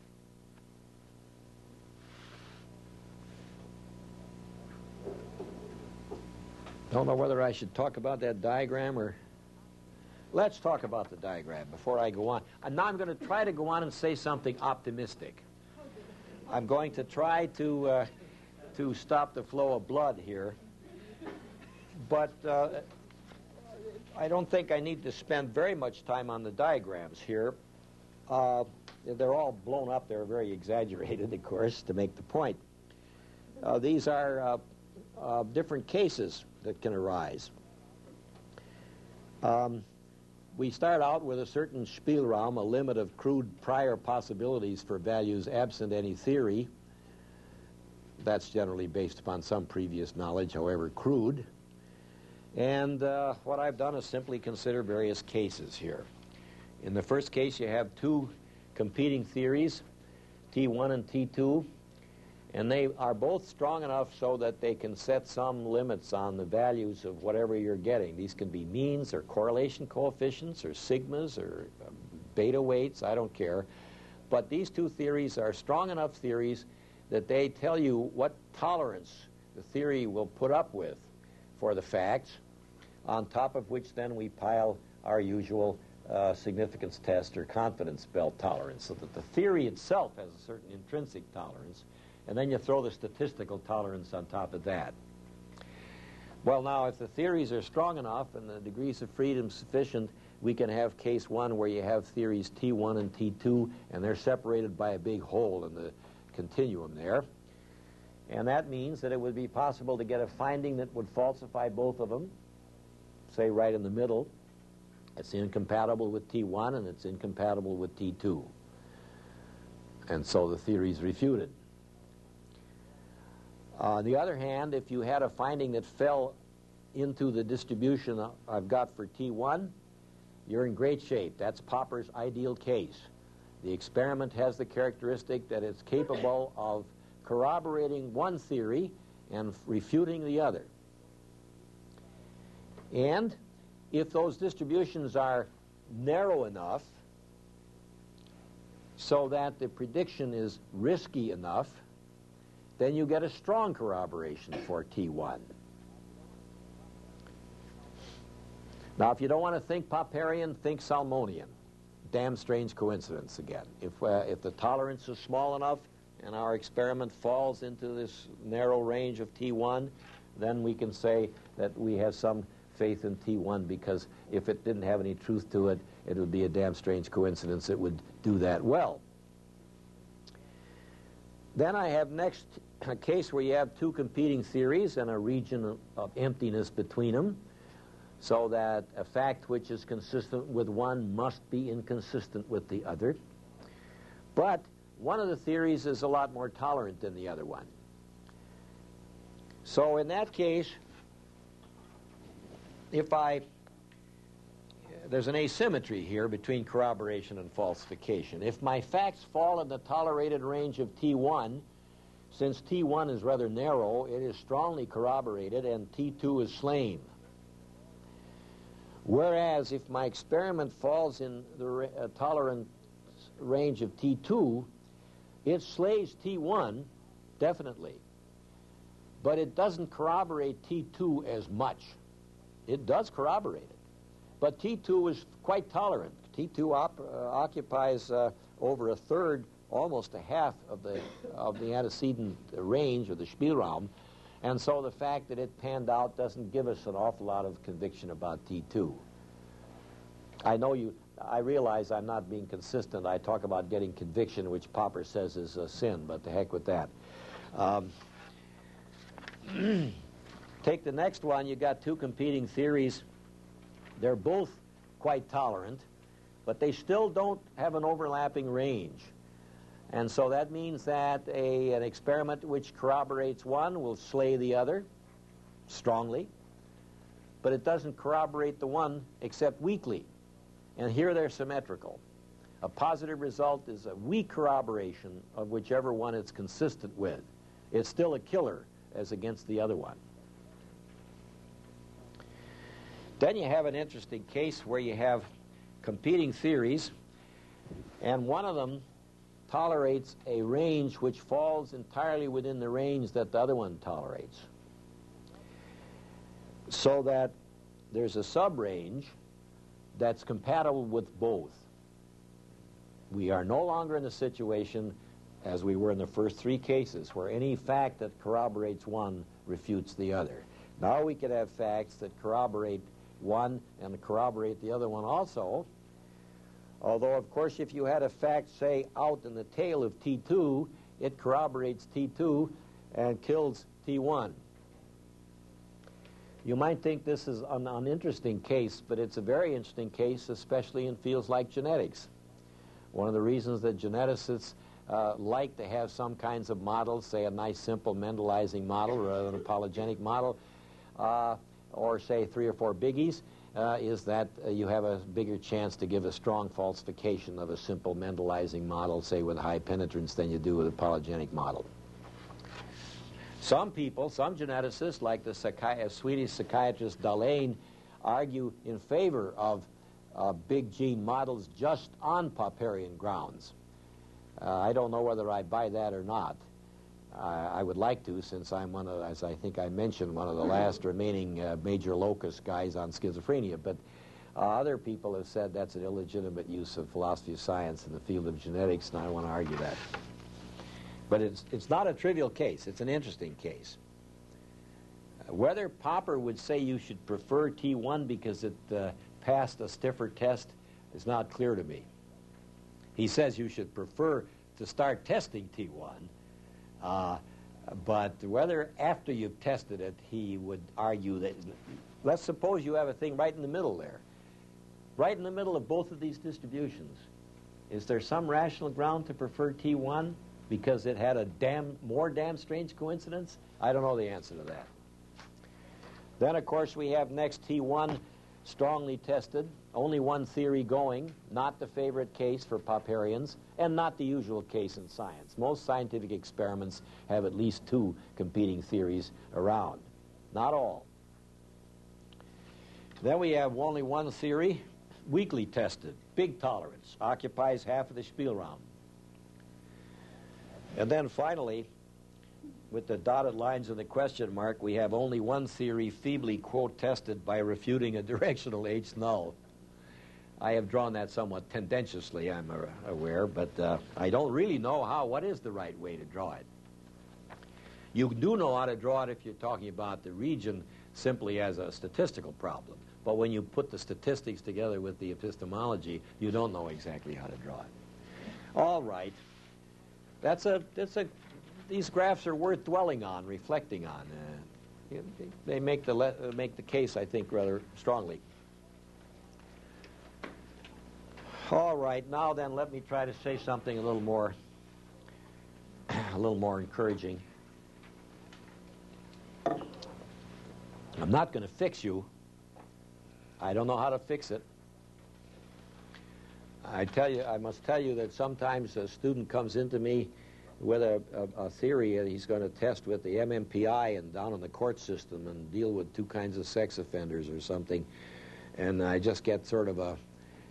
don't know whether I should talk about that diagram or... Let's talk about the diagram before I go on. And now I'm going to try to go on and say something optimistic. I'm going to try to, uh, to stop the flow of blood here. But uh, I don't think I need to spend very much time on the diagrams here. Uh, they're all blown up. They're very exaggerated, of course, to make the point. Uh, these are uh, uh, different cases that can arise. Um, We start out with a certain Spielraum, a limit of crude prior possibilities for values absent any theory. That's generally based upon some previous knowledge, however crude. And uh, what I've done is simply consider various cases here. In the first case, you have two competing theories, T one and T two, and they are both strong enough so that they can set some limits on the values of whatever you're getting. These can be means or correlation coefficients or sigmas or um, beta weights, I don't care. But these two theories are strong enough theories that they tell you what tolerance the theory will put up with for the facts, on top of which then we pile our usual uh, significance test or confidence belt tolerance, so that the theory itself has a certain intrinsic tolerance, and then you throw the statistical tolerance on top of that. Well, now, if the theories are strong enough and the degrees of freedom sufficient, we can have case one where you have theories T one and T two, and they're separated by a big hole in the continuum there. And that means that it would be possible to get a finding that would falsify both of them, say right in the middle. It's incompatible with T one and it's incompatible with T two. And so the theory is refuted. Uh, on the other hand, if you had a finding that fell into the distribution I've got for T one, you're in great shape. That's Popper's ideal case. The experiment has the characteristic that it's capable of corroborating one theory and refuting the other. And if those distributions are narrow enough so that the prediction is risky enough, then you get a strong corroboration for T one. Now, if you don't want to think Popperian, think Salmonian. Damn strange coincidence again. If, uh, if the tolerance is small enough and our experiment falls into this narrow range of T one, then we can say that we have some faith in T one, because if it didn't have any truth to it, it would be a damn strange coincidence it would do that well. Then I have next a case where you have two competing theories and a region of emptiness between them, so that a fact which is consistent with one must be inconsistent with the other. But one of the theories is a lot more tolerant than the other one. So in that case, if I there's an asymmetry here between corroboration and falsification. If my facts fall in the tolerated range of T one, since T one is rather narrow, it is strongly corroborated and T two is slain. Whereas if my experiment falls in the ra uh, tolerant range of T two, it slays T one, definitely. But it doesn't corroborate T two as much. It does corroborate it. But T two is quite tolerant. T two op uh, occupies uh, over a third, almost a half of the, of the antecedent range, or the Spielraum. And so the fact that it panned out doesn't give us an awful lot of conviction about T two. I know you, I realize I'm not being consistent. I talk about getting conviction, which Popper says is a sin, but the heck with that. Um, take the next one. You got two competing theories. They're both quite tolerant, but they still don't have an overlapping range. And so that means that a, an experiment which corroborates one will slay the other strongly, but it doesn't corroborate the one except weakly. And here they're symmetrical. A positive result is a weak corroboration of whichever one it's consistent with. It's still a killer as against the other one. Then you have an interesting case where you have competing theories, and one of them tolerates a range which falls entirely within the range that the other one tolerates. So that there's a sub-range that's compatible with both. We are no longer in a situation, as we were in the first three cases, where any fact that corroborates one refutes the other. Now we could have facts that corroborate one and corroborate the other one also. Although, of course, if you had a fact, say, out in the tail of T two, it corroborates T two and kills T one. You might think this is an uninteresting case, but it's a very interesting case, especially in fields like genetics. One of the reasons that geneticists uh, like to have some kinds of models, say a nice simple Mendelizing model rather than an apologenic model, uh, or say three or four biggies, uh, is that uh, you have a bigger chance to give a strong falsification of a simple Mendelizing model, say with high penetrance, than you do with an apologenic model. Some people, some geneticists, like the psychi Swedish psychiatrist Dahlén, argue in favor of uh, big gene models just on Popperian grounds. Uh, I don't know whether I buy that or not. Uh, I would like to, since I'm one of, as I think I mentioned, one of the last remaining uh, major locus guys on schizophrenia. But uh, other people have said that's an illegitimate use of philosophy of science in the field of genetics, and I want to argue that. But it's, it's not a trivial case. It's an interesting case. Uh, whether Popper would say you should prefer T one because it uh, passed a stiffer test is not clear to me. He says you should prefer to start testing T one, uh, but whether after you've tested it he would argue that, let's suppose you have a thing right in the middle there, right in the middle of both of these distributions. Is there some rational ground to prefer T one? Because it had a damn, more damn strange coincidence? I don't know the answer to that. Then, of course, we have next T one strongly tested, only one theory going, not the favorite case for Popperians, and not the usual case in science. Most scientific experiments have at least two competing theories around. Not all. Then we have only one theory, weakly tested, big tolerance, occupies half of the Spielraum. And then finally, with the dotted lines and the question mark, we have only one theory feebly, quote, tested by refuting a directional H null. I have drawn that somewhat tendentiously, I'm aware, but uh, I don't really know how, what is the right way to draw it. You do know how to draw it if you're talking about the region simply as a statistical problem. But when you put the statistics together with the epistemology, you don't know exactly how to draw it. All right. That's a, that's a, these graphs are worth dwelling on, reflecting on. Uh, they make the, le uh, make the case, I think, rather strongly. All right, now then, let me try to say something a little more, a little more encouraging. I'm not going to fix you. I don't know how to fix it. I tell you, I must tell you that sometimes a student comes into me with a, a, a theory and he's going to test with the M M P I and down in the court system and deal with two kinds of sex offenders or something, and I just get sort of a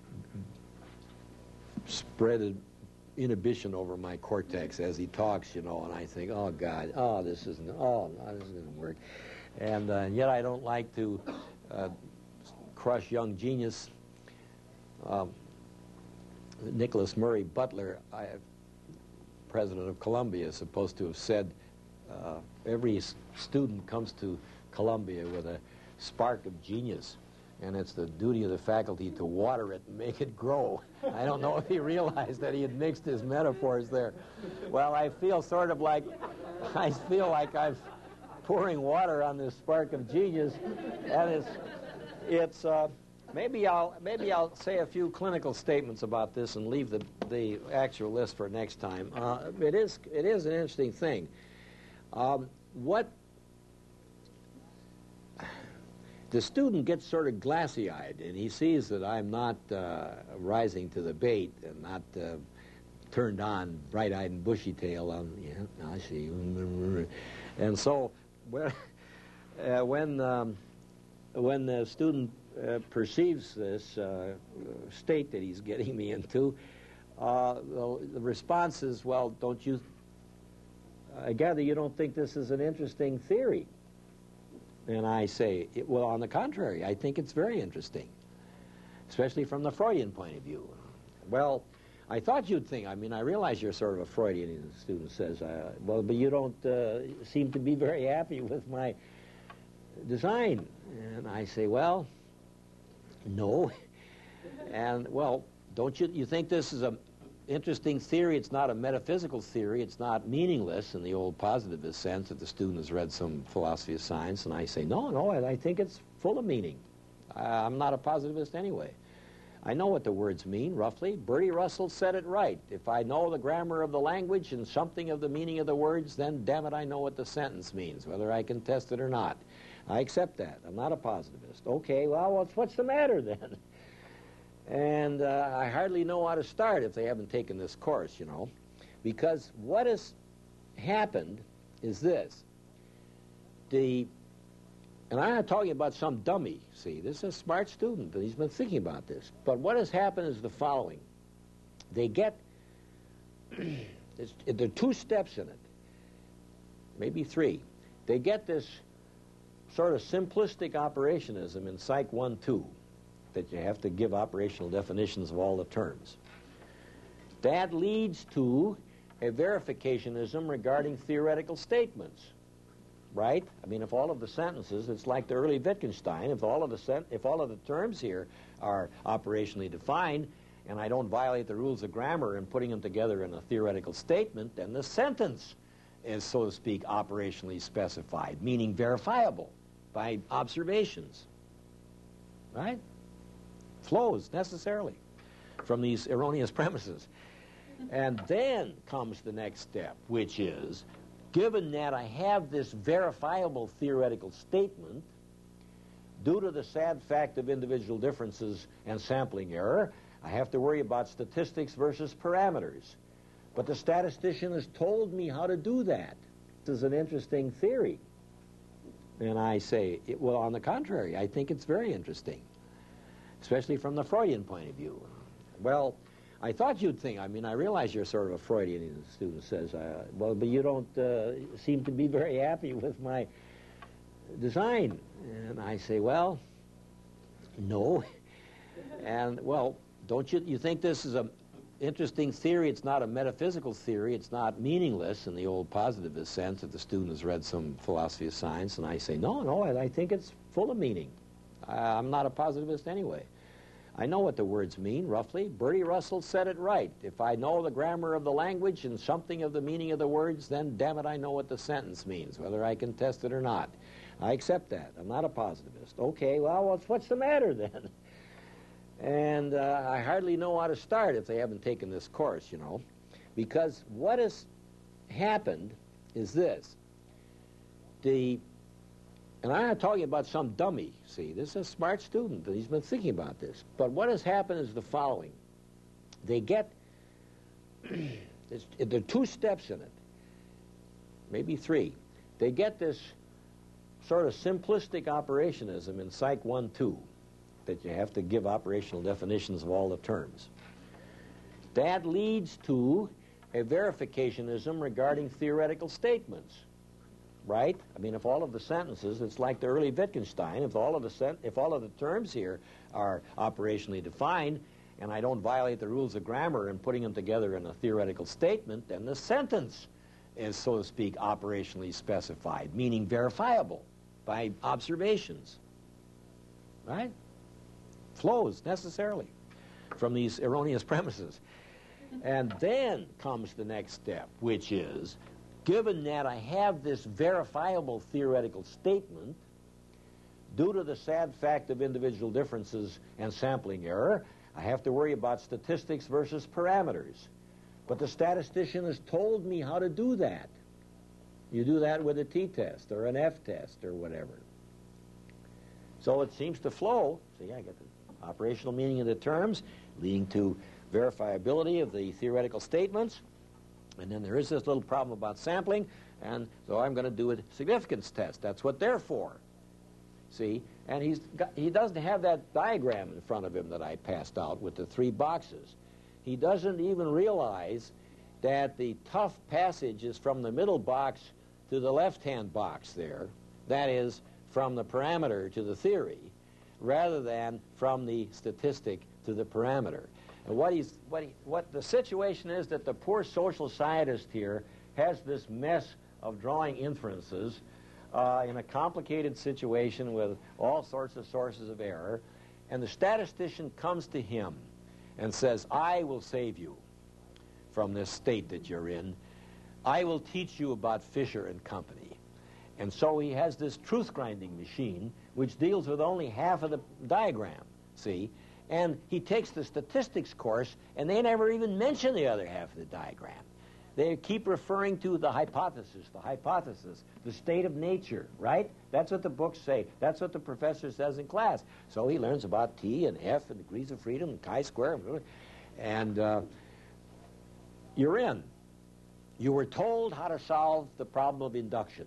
spread inhibition over my cortex as he talks, you know, and I think, oh God, oh this isn't, oh no, this isn't going to work, and uh, yet I don't like to uh, crush young genius. Um, Nicholas Murray Butler, I, president of Columbia, is supposed to have said uh, every s student comes to Columbia with a spark of genius, and it's the duty of the faculty to water it and make it grow. I don't know if he realized that he had mixed his metaphors there. Well, I feel sort of like, I feel like I'm pouring water on this spark of genius, and it's, it's, uh, Maybe I'll maybe I'll say a few clinical statements about this and leave the the actual list for next time. Uh, it is it is an interesting thing. Um, what the student gets sort of glassy-eyed, and he sees that I'm not uh, rising to the bait and not uh, turned on, bright-eyed and bushy-tailed. On yeah, I see, and so when uh, when um, when the student Uh, perceives this uh, state that he's getting me into, uh, the, the response is, well, don't you, I gather you don't think this is an interesting theory. And I say, it, well, on the contrary, I think it's very interesting, especially from the Freudian point of view. Well, I thought you'd think, I mean, I realize you're sort of a Freudian, and the student says, uh, well, but you don't uh, seem to be very happy with my design. And I say, well, no. And, well, don't you, you think this is an interesting theory? It's not a metaphysical theory. It's not meaningless in the old positivist sense that the student has read some philosophy of science. And I say, no, no, I, I think it's full of meaning. Uh, I'm not a positivist anyway. I know what the words mean, roughly. Bertie Russell said it right. If I know the grammar of the language and something of the meaning of the words, then, damn it, I know what the sentence means, whether I can test it or not. I accept that. I'm not a positivist. Okay, well, what's, what's the matter then? And uh, I hardly know how to start if they haven't taken this course, you know, because what has happened is this. The, and I'm not talking about some dummy, see, this is a smart student, and he's been thinking about this. But what has happened is the following. They get, there are two steps in it, maybe three. They get this sort of simplistic operationism in Psych one two, that you have to give operational definitions of all the terms. That leads to a verificationism regarding theoretical statements, right? I mean, if all of the sentences, it's like the early Wittgenstein, if all of the sen if all of the terms here are operationally defined, and I don't violate the rules of grammar in putting them together in a theoretical statement, then the sentence is, so to speak, operationally specified, meaning verifiable by observations, right? Flows necessarily from these erroneous premises. And then comes the next step, which is, given that I have this verifiable theoretical statement, due to the sad fact of individual differences and sampling error, I have to worry about statistics versus parameters. But the statistician has told me how to do that. This is an interesting theory. And I say, it, well, on the contrary, I think it's very interesting, especially from the Freudian point of view. Well, I thought you'd think, I mean, I realize you're sort of a Freudian, and the student says, uh, well, but you don't uh, seem to be very happy with my design. And I say, well, no. And, well, don't you, you think this is an interesting theory? It's not a metaphysical theory. It's not meaningless in the old positivist sense that the student has read some philosophy of science. And I say, no, no, I, I think it's full of meaning. Uh, I'm not a positivist anyway. I know what the words mean, roughly. Bertie Russell said it right. If I know the grammar of the language and something of the meaning of the words, then, damn it, I know what the sentence means, whether I can test it or not. I accept that. I'm not a positivist. Okay, well, what's, what's the matter then? And uh, I hardly know how to start if they haven't taken this course, you know, because what has happened is this. The, and I'm not talking about some dummy, see, this is a smart student, and he's been thinking about this. But what has happened is the following. they get, it's, there are two steps in it, maybe three. They get this sort of simplistic operationism in Psych one two, that you have to give operational definitions of all the terms. That leads to a verificationism regarding theoretical statements, right? I mean, if all of the sentences, it's like the early Wittgenstein, if all of the sen if all of the terms here are operationally defined, and I don't violate the rules of grammar in putting them together in a theoretical statement, then the sentence is, so to speak, operationally specified, meaning verifiable by observations, right? Flows necessarily from these erroneous premises. And then comes the next step, which is, given that I have this verifiable theoretical statement, due to the sad fact of individual differences and sampling error, I have to worry about statistics versus parameters. But the statistician has told me how to do that. You do that with a t-test or an f-test or whatever. So it seems to flow. See, I get the operational meaning of the terms, leading to verifiability of the theoretical statements. And then there is this little problem about sampling, and so I'm going to do a significance test. That's what they're for. See? And he's got, he doesn't have that diagram in front of him that I passed out with the three boxes. He doesn't even realize that the tough passage is from the middle box to the left-hand box there. That is, from the parameter to the theory, rather than from the statistic to the parameter. And what he's, what he, what the situation is that the poor social scientist here has this mess of drawing inferences uh, in a complicated situation with all sorts of sources of error, and the statistician comes to him and says, I will save you from this state that you're in. I will teach you about Fisher and Company. And so he has this truth-grinding machine which deals with only half of the diagram, see? And he takes the statistics course, and they never even mention the other half of the diagram. They keep referring to the hypothesis, the hypothesis, the state of nature, right? That's what the books say. That's what the professor says in class. So he learns about T and F and degrees of freedom and chi-square. And uh, you're in. You were told how to solve the problem of induction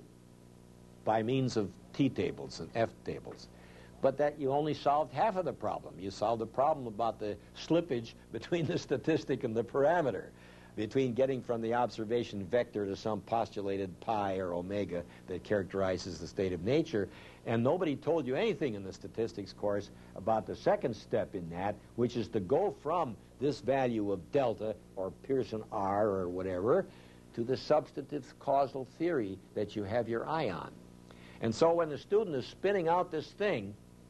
by means of T-tables and F-tables. But that you only solved half of the problem. You solved the problem about the slippage between the statistic and the parameter, between getting from the observation vector to some postulated pi or omega that characterizes the state of nature. And nobody told you anything in the statistics course about the second step in that, which is to go from this value of delta or Pearson R or whatever to the substantive causal theory that you have your eye on. And so when the student is spinning out this thing,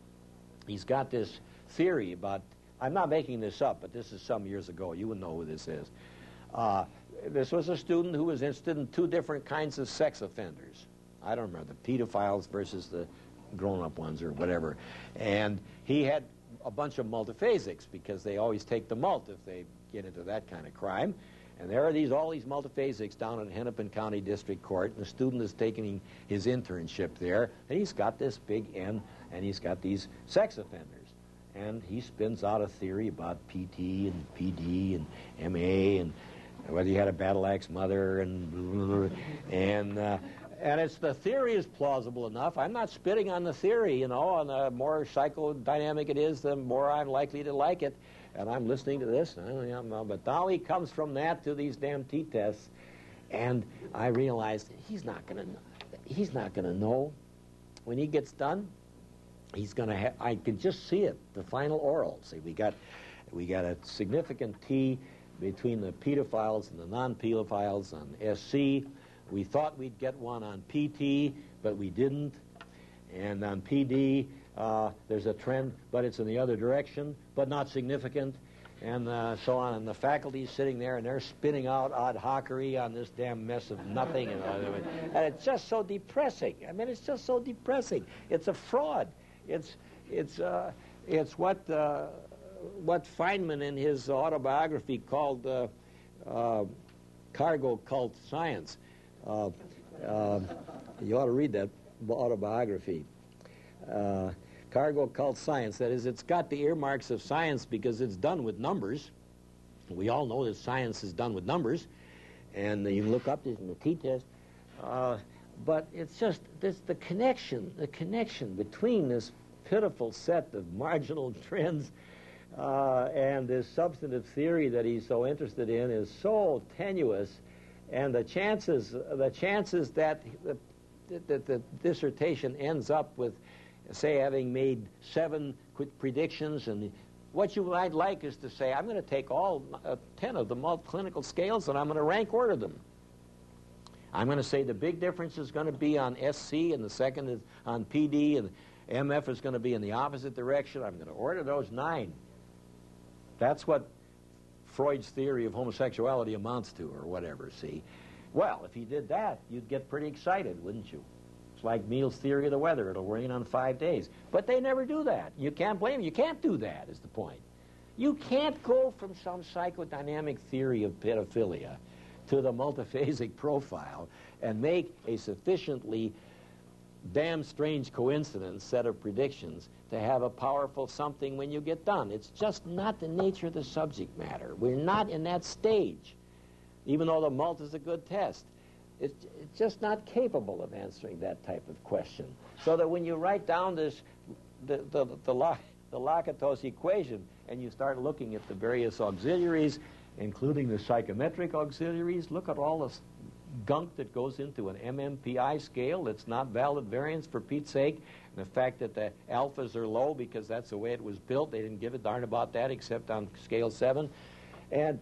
he's got this theory about, I'm not making this up, but this is some years ago. You would know who this is. Uh, this was a student who was interested in two different kinds of sex offenders. I don't remember, the pedophiles versus the grown-up ones or whatever. And he had a bunch of multiphasics because they always take the mult if they get into that kind of crime. And there are these all these multiphasics down at Hennepin County District Court, and the student is taking his internship there, and he's got this big N, and he's got these sex offenders. And he spins out a theory about P T and P D and M A and whether he had a battle axe mother and and uh, and it's the theory is plausible enough. I'm not spitting on the theory, you know, and the more psychodynamic it is, the more I'm likely to like it. And I'm listening to this, but now he comes from that to these damn t-tests, and I realized he's not going to, he's not going to know when he gets done. He's going to have. I can just see it. The final oral. See, we got, we got a significant T between the pedophiles and the non-pedophiles on S C. We thought we'd get one on P T, but we didn't. And on P D, uh, there's a trend, but it's in the other direction, but not significant, and uh, so on. And the faculty's sitting there, and they're spinning out ad hocery on this damn mess of nothing. And, uh, and it's just so depressing. I mean, it's just so depressing. It's a fraud. It's, it's, uh, it's what, uh, what Feynman in his autobiography called uh, uh, cargo cult science. Uh, uh, you ought to read that autobiography. Uh, cargo cult science, that is, it's got the earmarks of science because it's done with numbers, We all know that science is done with numbers, and you can look up this in the t-test. Uh, but it's just this, the connection, the connection between this pitiful set of marginal trends uh, and this substantive theory that he's so interested in is so tenuous, and the chances, the chances that the, that the dissertation ends up with, say, having made seven quick predictions, and what you might like is to say, I'm going to take all uh, ten of the clinical scales and I'm going to rank order them. I'm going to say the big difference is going to be on S C, and the second is on P D, and M F is going to be in the opposite direction. I'm going to order those nine. That's what Freud's theory of homosexuality amounts to, or whatever, see? Well, if he did that, you'd get pretty excited, wouldn't you? It's like Neal's theory of the weather. It'll rain on five days. But they never do that. You can't blame them. You can't do that, is the point. You can't go from some psychodynamic theory of pedophilia to the multiphasic profile and make a sufficiently damn strange coincidence set of predictions to have a powerful something when you get done. It's just not the nature of the subject matter. We're not in that stage, even though the mult is a good test. It's, it's just not capable of answering that type of question. So that when you write down this, the, the, the, the, the Lakatos equation, and you start looking at the various auxiliaries, including the psychometric auxiliaries, look at all this gunk that goes into an M M P I scale that's not valid variance, for Pete's sake, and the fact that the alphas are low because that's the way it was built. They didn't give a darn about that except on scale seven. And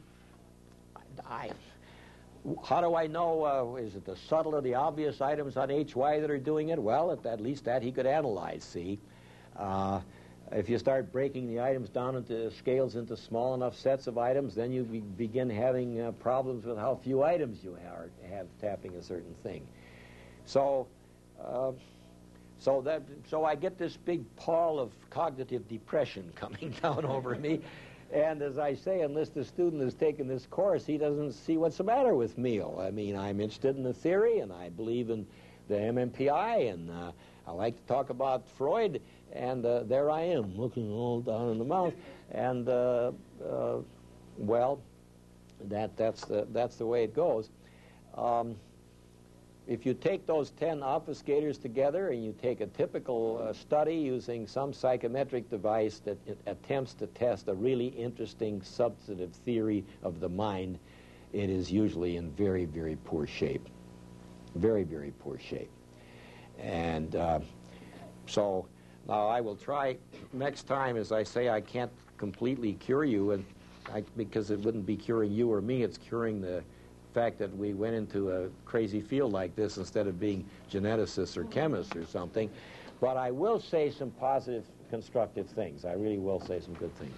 I, how do I know, uh, is it the subtle or the obvious items on H Y that are doing it? Well, at, at least that he could analyze, see. Uh, If you start breaking the items down into scales into small enough sets of items, then you be begin having uh, problems with how few items you have, have tapping a certain thing. So, uh, so that so I get this big pall of cognitive depression coming down over me, and as I say, unless the student has taken this course, he doesn't see what's the matter with Neal. I mean, I'm interested in the theory, and I believe in the M M P I, and uh, I like to talk about Freud, and uh, there I am, looking all down in the mouth, and uh, uh, well, that that's the that's the way it goes. Um, if you take those ten obfuscators together, and you take a typical uh, study using some psychometric device that it attempts to test a really interesting substantive theory of the mind, it is usually in very, very poor shape. Very, very poor shape. And uh, so now I will try next time. As I say, I can't completely cure you, and I, because it wouldn't be curing you or me, it's curing the fact that we went into a crazy field like this instead of being geneticists or chemists or something. But I will say some positive, constructive things. I really will say some good things.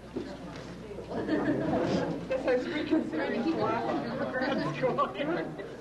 Guess I was reconsidering philosophy for grad school.